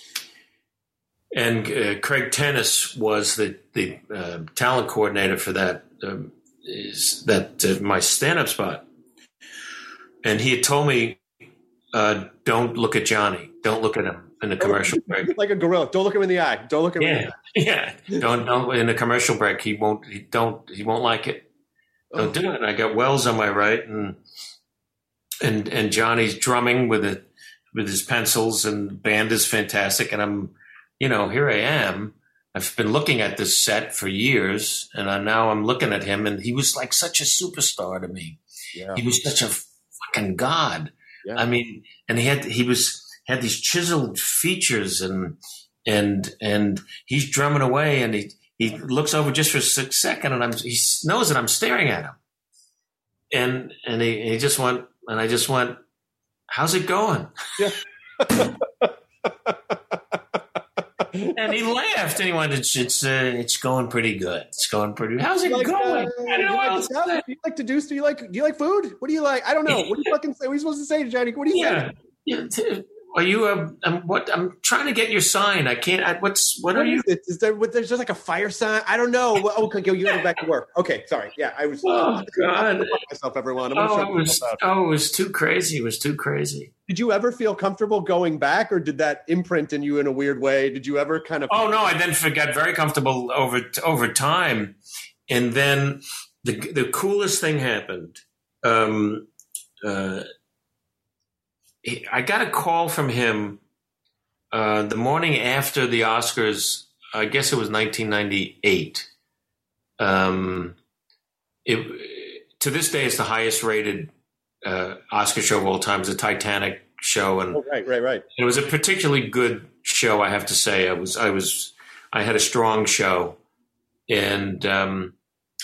And uh, Craig Tennis was the the uh, talent coordinator for that um, is that uh, my stand-up spot, and he had told me, uh, "Don't look at Johnny. Don't look at him in the commercial break. Like a gorilla. Don't look him in the eye. Don't look him. Yeah, in the eye. yeah. Don't don't in the commercial break. He won't. He don't. He won't like it. Don't oh. do it." And I got Wells on my right, and and and Johnny's drumming with it with his pencils, and the band is fantastic, and I'm. You know, here I am. I've been looking at this set for years, and I, now I'm looking at him, and he was like such a superstar to me. Yeah. He was such a fucking god. Yeah. I mean, and he had he was had these chiseled features, and and and he's drumming away, and he he looks over just for a second, and I'm he knows that I'm staring at him, and and he, he just went, and I just went, "How's it going?" Yeah. And he laughed, and he went, "It's it's uh, it's going pretty good. It's going pretty. How's it like, going? Uh, I don't know what else to say. Do you like to do? Do you like? Do you like food? What do you like? I don't know. What do you fucking say? What are you supposed to say to Johnny? What do you yeah. say? Yeah. Are you? Uh, I'm, what? I'm trying to get your sign. I can't. I, what's? What, what are you? Is, is there? What, there's just like a fire sign. I don't know. Well, okay, you got to go back to work. Okay, sorry. Yeah, I was. Oh uh, God! Myself, everyone. I'm oh, it was. Oh, it was too crazy. It was too crazy. Did you ever feel comfortable going back, or did that imprint in you in a weird way? Did you ever kind of? Oh no! I then got very comfortable over over time, and then the the coolest thing happened. Um, uh, he, I got a call from him uh, the morning after the Oscars. I guess it was nineteen ninety-eight. Um, it to this day it's the highest rated uh, Oscar show of all time. It's the Titanic show, and oh, right, right, right. It was a particularly good show, I have to say. I was, I was, I had a strong show, and um,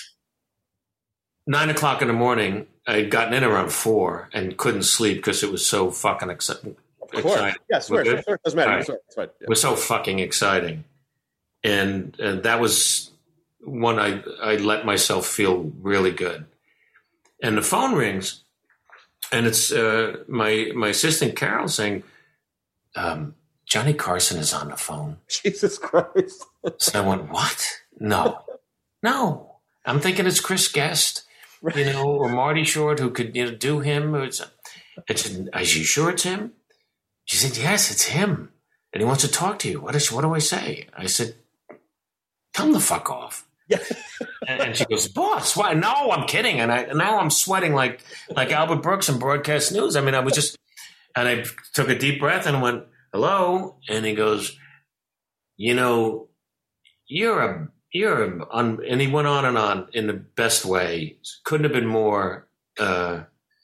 nine o'clock in the morning, I had gotten in around four and couldn't sleep because it was so fucking exci- exciting. Yeah, swear, swear, swear, doesn't matter. Right. Swear, swear, yeah. It was so fucking exciting, and uh, that was one I I let myself feel really good. And the phone rings. And it's uh, my my assistant Carol saying, um, "Johnny Carson is on the phone." Jesus Christ! So I went, "What? No, no." I'm thinking it's Chris Guest, you know, or Marty Short, who could you know do him. It's, it's, are you sure it's him? She said, "Yes, it's him, and he wants to talk to you." What is? What do I say? I said, "Tell him to fuck off." Yeah. And she goes, "Boss, why? No, I'm kidding." And I and now I'm sweating like like Albert Brooks in broadcast news. I mean, I was just, and I took a deep breath and went, "Hello," and he goes, "You know, you're a you're on, and he went on and on in the best way. Couldn't have been more uh,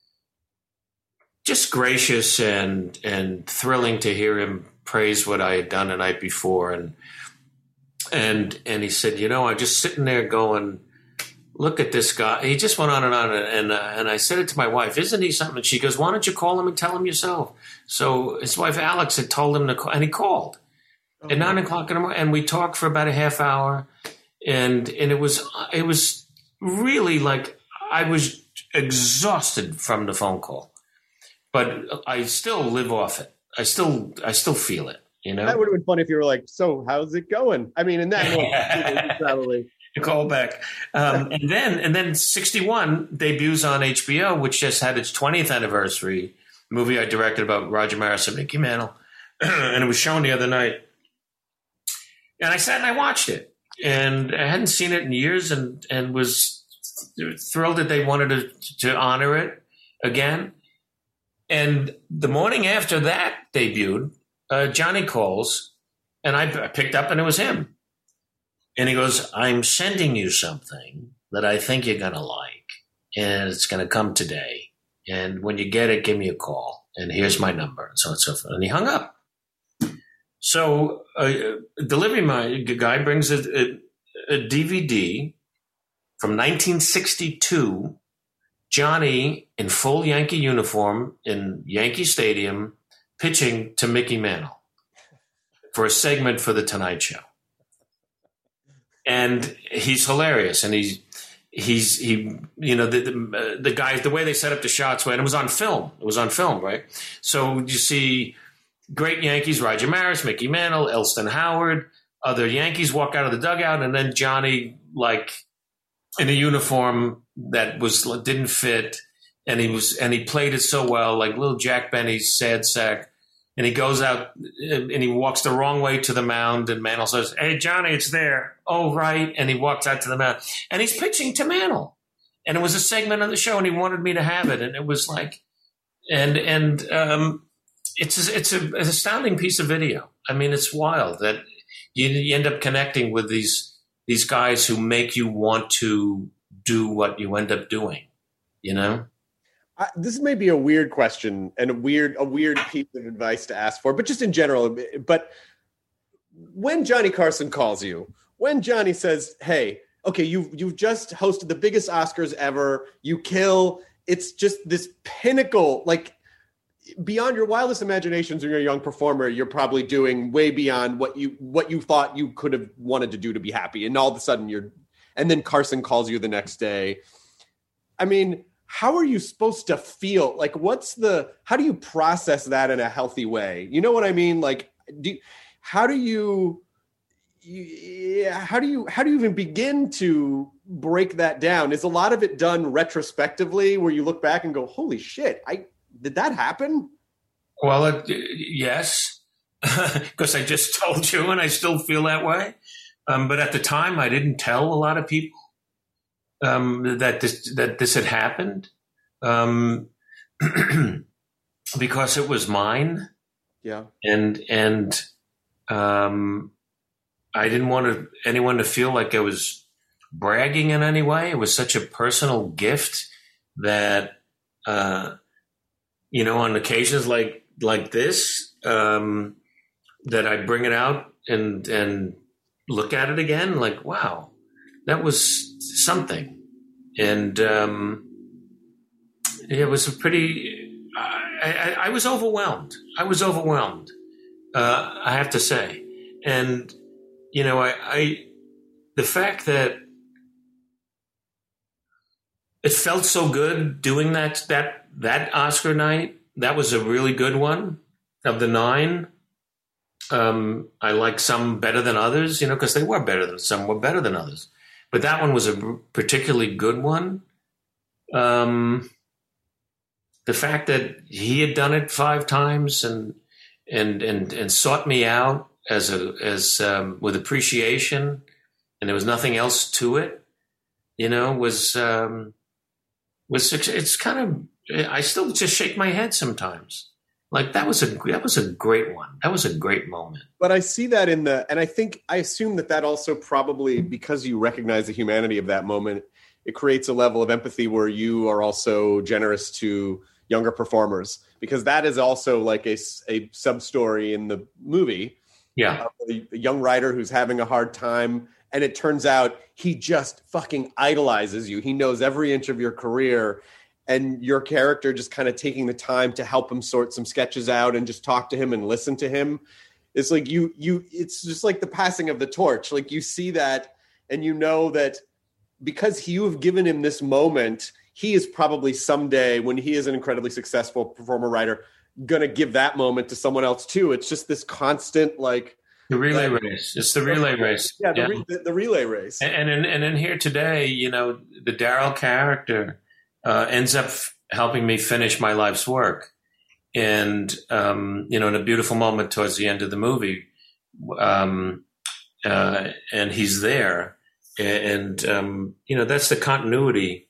just gracious and and thrilling to hear him praise what I had done the night before. And and and he said, you know, I'm just sitting there going, look at this guy. He just went on and on. And and, uh, and I said it to my wife, isn't he something? And she goes, why don't you call him and tell him yourself? So his wife, Alex, had told him to call, and he called oh, at nine o'clock in the morning. And we talked for about a half hour. And and it was it was really like I was exhausted from the phone call. But I still live off it. I still I still feel it, you know? That would have been fun if you were like, so how's it going? I mean, in that moment, probably. Call back. Um, and then and then sixty-one debuts on H B O, which just had its twentieth anniversary, movie I directed about Roger Maris and Mickey Mantle. And it was shown the other night. And I sat and I watched it. And I hadn't seen it in years and, and was thrilled that they wanted to, to honor it again. And the morning after that debuted, uh, Johnny calls, and I, I picked up, and it was him. And he goes, I'm sending you something that I think you're going to like, and it's going to come today. And when you get it, give me a call, and here's my number, and so on and so forth. And he hung up. So a uh, delivery my, guy brings a, a, a D V D from nineteen sixty-two, Johnny in full Yankee uniform in Yankee Stadium pitching to Mickey Mantle for a segment for The Tonight Show. And he's hilarious. And he's, he's, he, you know, the, the, the guys, the way they set up the shots, and it was on film. It was on film, right? So you see great Yankees, Roger Maris, Mickey Mantle, Elston Howard, other Yankees walk out of the dugout, and then Johnny, like, in a uniform that was didn't fit, and he was and he played it so well, like little Jack Benny's sad sack. And he goes out and he walks the wrong way to the mound, and Mantle says, "Hey, Johnny, it's there." Oh, right. And he walks out to the mound, and he's pitching to Mantle. And it was a segment of the show, and he wanted me to have it, and it was like, and and um, it's it's a, an astounding piece of video. I mean, it's wild that you, you end up connecting with these. These guys who make you want to do what you end up doing, you know? I, this may be a weird question and a weird, a weird piece of advice to ask for, but just in general. But when Johnny Carson calls you, when Johnny says, "Hey, okay, you've you've just hosted the biggest Oscars ever, you kill," it's just this pinnacle, like. Beyond your wildest imaginations when you're a young performer, you're probably doing way beyond what you what you thought you could have wanted to do to be happy. And all of a sudden you're, and then Carson calls you the next day. I mean, how are you supposed to feel? Like, what's the, how do you process that in a healthy way? You know what I mean? Like, do, how do you, you, how do you, how do you even begin to break that down? Is a lot of it done retrospectively where you look back and go, holy shit, I, did that happen? Well, it, yes, because I just told you, and I still feel that way. Um, but at the time, I didn't tell a lot of people um, that this that this had happened um, because it was mine. Yeah, and and um, I didn't want to, anyone to feel like I was bragging in any way. It was such a personal gift that. Uh, You know, on occasions like like this, um, that I bring it out and and look at it again, like, wow, that was something. And um, it was a pretty, I, I, I was overwhelmed. I was overwhelmed, uh, I have to say. And, you know, I, I the fact that it felt so good doing that that that Oscar night. That was a really good one of the nine. Um, I like some better than others, you know, because they were better than some were better than others. But that one was a particularly good one. Um, the fact that he had done it five times and and and and sought me out as a as um, with appreciation, and there was nothing else to it, you know, was um, was it's kind of. I still just shake my head sometimes Like that was a that was a great one. That was a great moment. But I see that in the, and I think, I assume that that also probably, because you recognize the humanity of that moment, it creates a level of empathy where you are also generous to younger performers, because that is also like a, a sub story in the movie. Yeah. Uh, the, the young writer who's having a hard time. And it turns out he just fucking idolizes you. He knows every inch of your career, and your character just kind of taking the time to help him sort some sketches out and just talk to him and listen to him. It's like you, you, it's just like the passing of the torch. Like you see that, and you know that because you have given him this moment, he is probably someday, when he is an incredibly successful performer writer, going to give that moment to someone else too. It's just this constant, like, the relay like, race. It's the relay race. Yeah, the, yeah. Re- the, the relay race. And, and in, and in here today, you know, the Daryl character uh, ends up f- helping me finish my life's work. And, um, you know, in a beautiful moment towards the end of the movie, um, uh, and he's there. And, um, you know, that's the continuity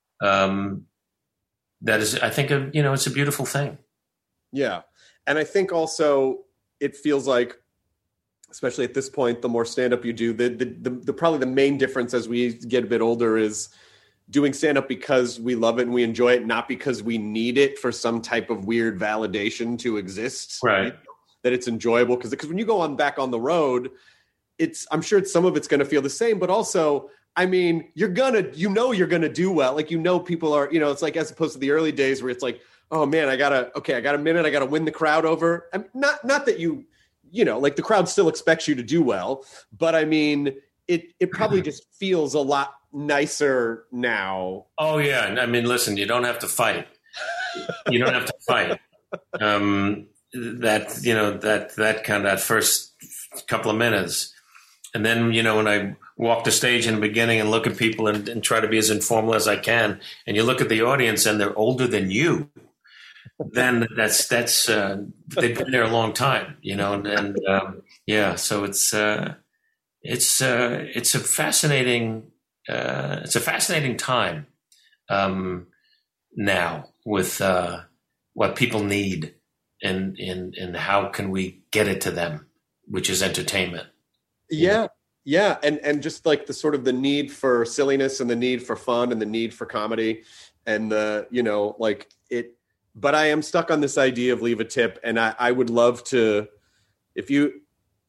um, that is, I think, a, you know, it's a beautiful thing. Yeah. And I think also it feels like, especially at this point, the more stand-up you do, the, the, the, the probably the main difference as we get a bit older is doing stand-up because we love it and we enjoy it, not because we need it for some type of weird validation to exist. Right. You know, that it's enjoyable. Because because when you go on back on the road, it's I'm sure it's, some of it's going to feel the same, but also, I mean, you're gonna, you know, you're gonna do well. Like, you know, people are, you know, it's like as opposed to the early days where it's like, oh man, I gotta, okay, I got a minute, I gotta win the crowd over. I mean, not not that you. You know, like the crowd still expects you to do well, but I mean, it it probably just feels a lot nicer now. Oh yeah, I mean, listen, you don't have to fight. You don't have to fight. Um, that you know that that kind of that first couple of minutes, and then you know when I walk the stage in the beginning and look at people and, and try to be as informal as I can, and you look at the audience and they're older than you. Then that's that's uh, they've been there a long time, you know, and, and um, yeah, so it's uh, it's uh, it's a fascinating uh, it's a fascinating time um, now with uh, what people need and and and how can we get it to them, which is entertainment. Yeah, know? yeah, and and just like the sort of the need for silliness and the need for fun and the need for comedy and the you know like it. But I am stuck on this idea of leave a tip. And I, I would love to, if you,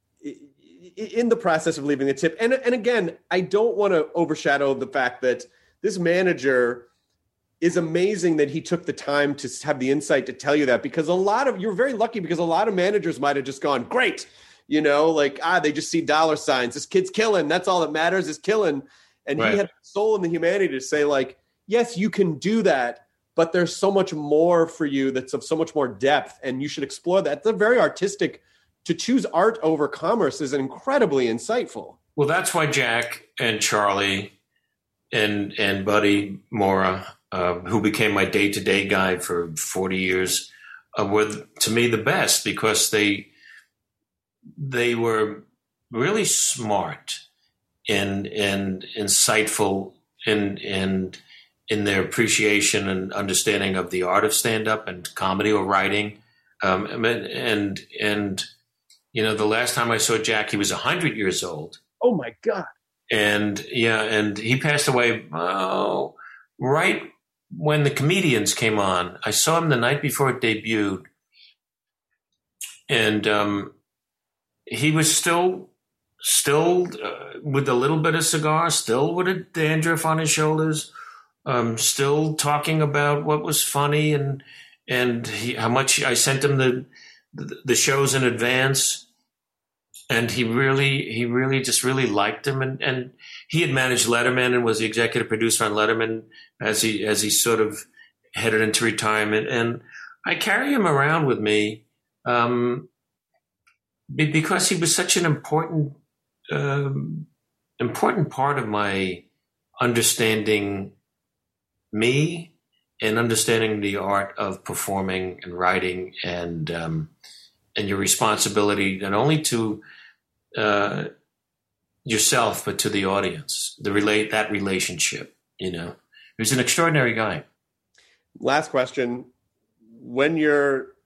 in the process of leaving a tip, and, and again, I don't want to overshadow the fact that this manager is amazing that he took the time to have the insight to tell you that, because a lot of, you're very lucky because a lot of managers might have just gone, great. You know, like, ah, they just see dollar signs. This kid's killing. That's all that matters is killing. And right. He had the soul and the humanity to say like, yes, you can do that. But there's so much more for you that's of so much more depth, and you should explore that. It's a very artistic. To choose art over commerce is incredibly insightful. Well, that's why Jack and Charlie and and Buddy Mora, uh, who became my day-to-day guy for forty years, uh, were to me the best because they they were really smart and and insightful and and. in their appreciation and understanding of the art of stand-up and comedy or writing. Um, and, and, you know, the last time I saw Jack, he was one hundred years old. Oh, my God. And, yeah, and he passed away oh, right when the Comedians came on. I saw him the night before it debuted. And um, he was still, still uh, with a little bit of cigar, still with a dandruff on his shoulders, Um, still talking about what was funny and and he, how much I sent him the the shows in advance, and he really he really just really liked him, and, and he had managed Letterman and was the executive producer on Letterman as he as he sort of headed into retirement, and I carry him around with me um, because he was such an important um, important part of my understanding me and understanding the art of performing and writing and um, and your responsibility not only to uh, yourself but to the audience, the relate that relationship. You know, he was an extraordinary guy. Last question: when you're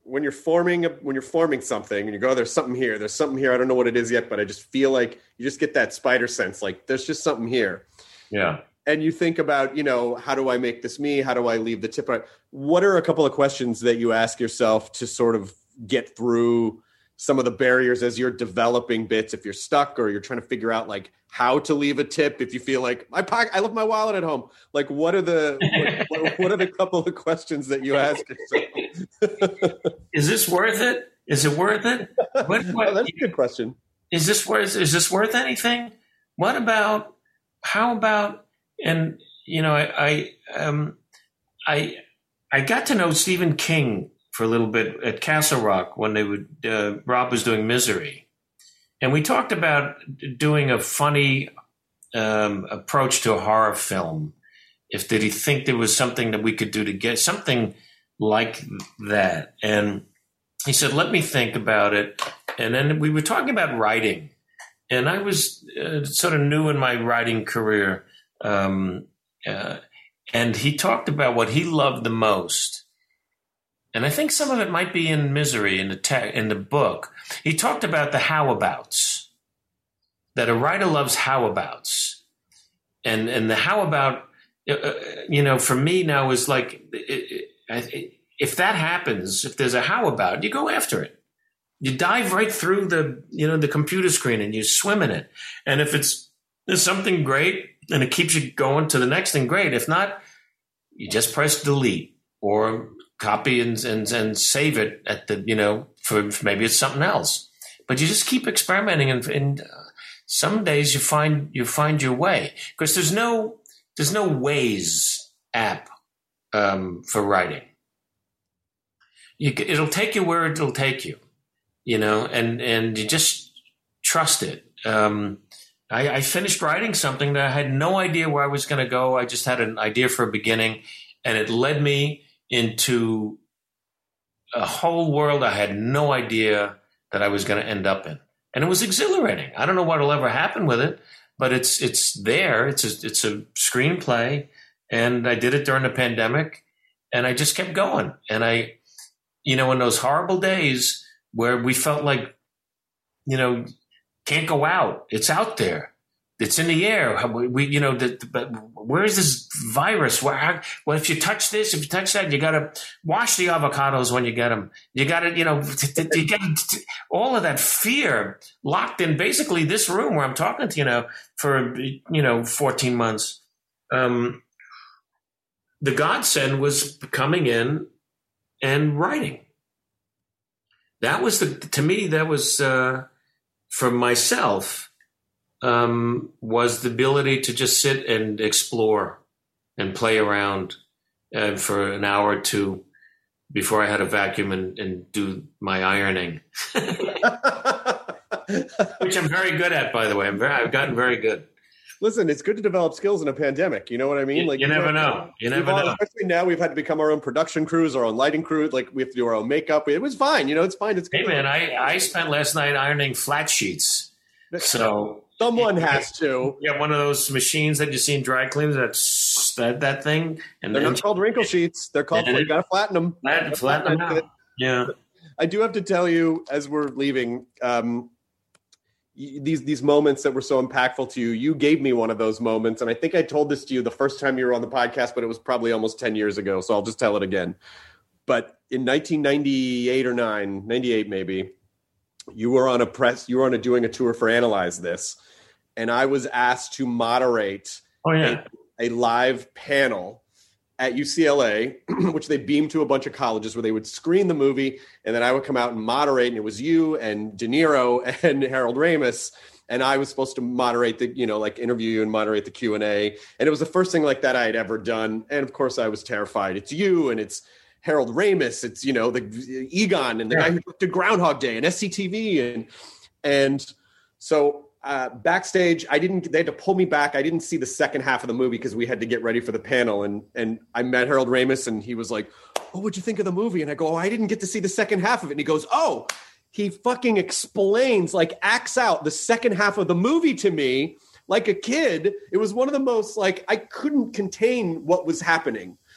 when you're forming a, when you're forming something and you go, oh, there's something here, there's something here. I don't know what it is yet, but I just feel like you just get that spider sense, like there's just something here. Yeah. And you think about, you know, how do I make this me? How do I leave the tip out? What are a couple of questions that you ask yourself to sort of get through some of the barriers as you're developing bits? If you're stuck or you're trying to figure out like how to leave a tip, if you feel like my pocket, I left my wallet at home. Like, what are the what, what, what are the couple of questions that you ask yourself? Is this worth it? Is it worth it? What, what, oh, that's a good question. Is this worth? Is this worth anything? What about? How about? And you know, I I um, I I got to know Stephen King for a little bit at Castle Rock when they would uh, Rob was doing Misery, and we talked about doing a funny um, approach to a horror film. If did he think there was something that we could do to get something like that? And he said, "Let me think about it." And then we were talking about writing, and I was uh, sort of new in my writing career. Um, uh, and he talked about what he loved the most. And I think some of it might be in Misery in the te- in the book. He talked about the howabouts, that a writer loves howabouts. And, and the how about, uh, you know, for me now is like, it, it, if that happens, if there's a how about, you go after it. You dive right through the, you know, the computer screen and you swim in it. And if it's, there's something great, and it keeps you going to the next thing, great. If not, you just press delete or copy and, and, and save it at the, you know, for, for maybe it's something else. But you just keep experimenting, and, and uh, some days you find you find your way, because there's no there's no Waze app um, for writing. You, it'll take you where it'll take you, you know, and and you just trust it. Um, I, I finished writing something that I had no idea where I was going to go. I just had an idea for a beginning, and it led me into a whole world I had no idea that I was going to end up in. And it was exhilarating. I don't know what will ever happen with it, but it's it's there. It's a, it's a screenplay, and I did it during the pandemic, and I just kept going. And I, you know, in those horrible days where we felt like, you know, can't go out. It's out there. It's in the air. We, you know, the, the, where is this virus? Where, how, well, if you touch this, if you touch that, you got to wash the avocados when you get them. You got to, you know, you get all of that fear locked in basically this room where I'm talking to you now for, you know, fourteen months. Um, the godsend was coming in and writing. That was the, to me, that was, uh, for myself, um, was the ability to just sit and explore and play around uh, for an hour or two before I had a vacuum and, and do my ironing, which I'm very good at, by the way. I'm very, I've gotten very good. Listen, it's good to develop skills in a pandemic. You know what I mean? You, like you never know. You never all, know. Especially now, we've had to become our own production crews, our own lighting crew. Like we have to do our own makeup. It was fine. You know, it's fine. It's good. Hey man, I, I spent last night ironing flat sheets. So someone has to. You have one of those machines that you see in dry cleaners. That's that that thing. And they're then, not called wrinkle sheets. They're called. You got to flatten them. Flatten, flatten them out. Yeah. I do have to tell you, as we're leaving, um, these these moments that were so impactful to you, you gave me one of those moments, and I think I told this to you the first time you were on the podcast, but it was probably almost ten years ago, so I'll just tell it again. But in nineteen ninety-eight or nine, ninety-eight maybe, you were on a press, you were on a doing a tour for Analyze This, and I was asked to moderate oh, yeah. a, a live panel at U C L A, which they beamed to a bunch of colleges where they would screen the movie, and then I would come out and moderate, and it was you and De Niro and Harold Ramis, and I was supposed to moderate the, you know, like interview you and moderate the Q and A, and it was the first thing like that I had ever done, and of course I was terrified. It's you, and it's Harold Ramis, it's, you know, the Egon, and the yeah. guy who did Groundhog Day and S C T V, and and so Uh, backstage, I didn't. They had to pull me back. I didn't see the second half of the movie because we had to get ready for the panel. And and I met Harold Ramis, and he was like, "Oh, what'd you think of the movie?" And I go, "Oh, I didn't get to see the second half of it." And he goes, "Oh," he fucking explains, like acts out the second half of the movie to me like a kid. It was one of the most, like, I couldn't contain what was happening.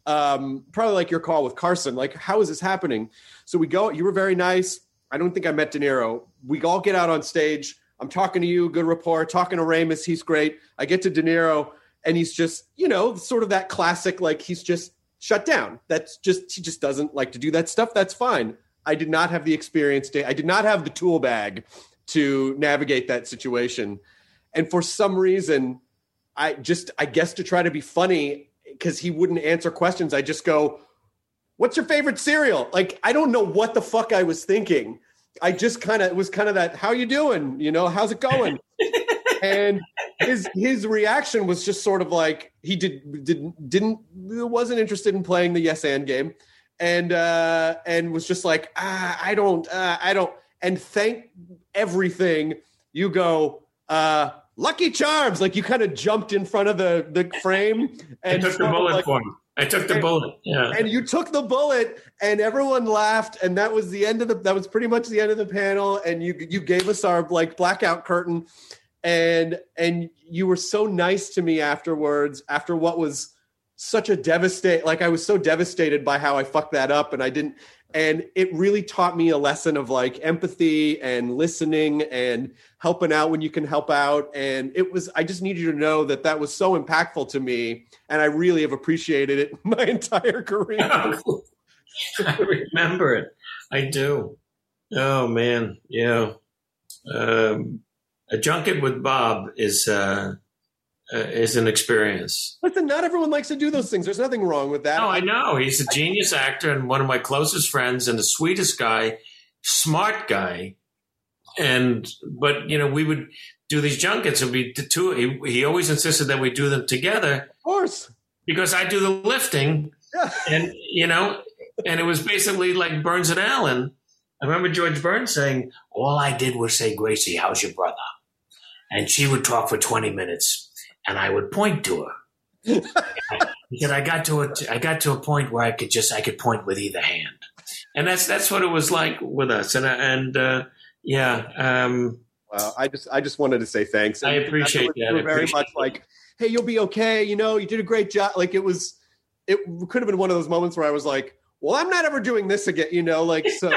um, probably like your call with Carson. Like, how is this happening? So we go. You were very nice. I don't think I met De Niro. We all get out on stage. I'm talking to you, good rapport. Talking to Ramis, he's great. I get to De Niro, and he's just, you know, sort of that classic, like he's just shut down. That's just, he just doesn't like to do that stuff. That's fine. I did not have the experience. To, I did not have the tool bag to navigate that situation. And for some reason, I just, I guess to try to be funny, because he wouldn't answer questions, I just go, what's your favorite cereal? Like, I don't know what the fuck I was thinking. I just kind of, it was kind of that, how you doing? You know, how's it going? And his his reaction was just sort of like, he did, didn't, didn't, wasn't interested in playing the yes and game. And, uh, and was just like, ah, I don't, uh, I don't, and thank everything you go, uh, Lucky Charms. Like, you kind of jumped in front of the, the frame. And I took the bullet like, for him. I took the and, bullet. Yeah. And you took the bullet, and everyone laughed, and that was the end of the that was pretty much the end of the panel, and you you gave us our like blackout curtain, and and you were so nice to me afterwards, after what was such a devastate like I was so devastated by how I fucked that up, and I didn't and it really taught me a lesson of like empathy and listening and helping out when you can help out. And it was, I just need you to know that that was so impactful to me. And I really have appreciated it my entire career. I remember it. I do. Oh man. Yeah. Um, a junket with Bob is, uh, uh, is an experience. Listen, not everyone likes to do those things. There's nothing wrong with that. No, I know. He's a genius actor and one of my closest friends and the sweetest guy, smart guy. And, but, you know, we would do these junkets and we did two. He, he always insisted that we do them together. Of course. Because I do the lifting. Yeah. And, you know, and it was basically like Burns and Allen. I remember George Burns saying, all I did was say, Gracie, how's your brother? And she would talk for twenty minutes. And I would point to her. Because I got to a, I got to a point where I could just, I could point with either hand. And that's, that's what it was like with us. And, and, uh, yeah. Um, well, I just, I just wanted to say thanks. And I appreciate that. You were very much that. Like, hey, you'll be okay. You know, you did a great job. Like it was, it could have been one of those moments where I was like, well, I'm not ever doing this again, you know, like, so,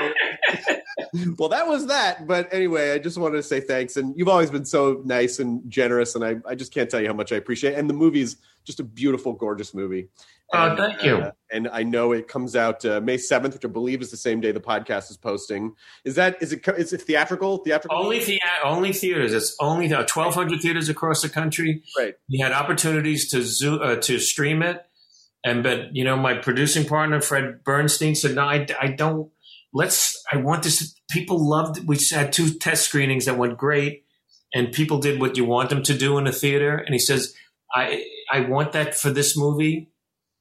well, that was that. But anyway, I just wanted to say thanks. And you've always been so nice and generous. And I, I just can't tell you how much I appreciate it. And the movie's just a beautiful, gorgeous movie. And, oh, thank you. Uh, and I know it comes out uh, May seventh, which I believe is the same day the podcast is posting. Is that, is it, is it theatrical? Theatrical? Only, the, only theaters. It's only twelve hundred theaters across the country. Right. We had opportunities to zo- uh, to stream it. And, but, you know, my producing partner, Fred Bernstein, said, no, I, I don't, let's, I want this. People loved, we had two test screenings that went great and people did what you want them to do in a theater. And he says, I, I want that for this movie.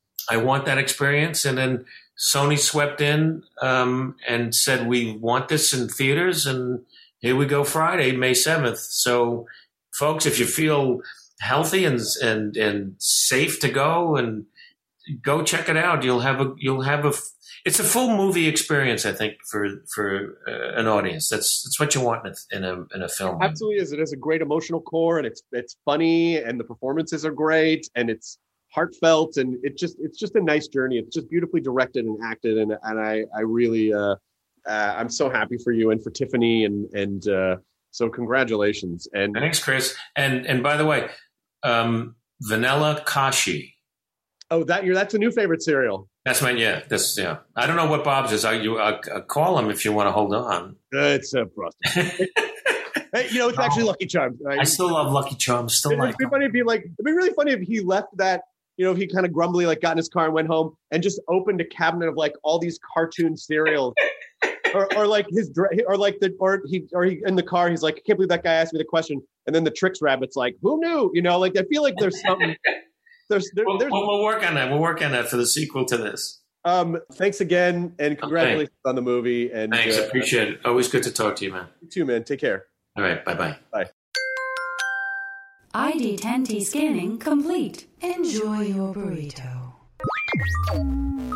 I want that experience. And then Sony swept in, um, and said, we want this in theaters. And here we go Friday, May seventh. So folks, if you feel healthy and, and, and safe to go and, go check it out. You'll have a, you'll have a, it's a full movie experience, I think, for, for uh, an audience. That's, that's what you want in a, in a film. Absolutely is. It has a great emotional core and it's, it's funny and the performances are great and it's heartfelt and it just, it's just a nice journey. It's just beautifully directed and acted. And, and I, I really, uh, uh, I'm so happy for you and for Tiffany and, and, uh, so congratulations. And thanks, Chris. And, and by the way, um, Vanilla Kashi. Oh, that you're that's a new favorite cereal. That's my yeah. That's yeah. I don't know what Bob's is. I you uh, call him if you want to hold on. Uh, it's a uh, hey, you know, it's actually Lucky Charms. Right? I still love Lucky Charms. Still it'd like. It'd be funny if he like. It'd be really funny if he left that. You know, if he kind of grumbly like got in his car and went home and just opened a cabinet of like all these cartoon cereals. or, or like his, or like the, or he, or he in the car, he's like, I can't believe that guy asked me the question. And then the Trix Rabbit's like, who knew? You know, like I feel like there's something. There's, there, we'll, there's, we'll, we'll work on that. We'll work on that for the sequel to this. Um, thanks again, and congratulations okay. on the movie. And thanks, uh, appreciate it. Always good to talk to you, man. You too, man. Take care. All right, bye-bye. Bye. I D ten T scanning complete. Enjoy your burrito.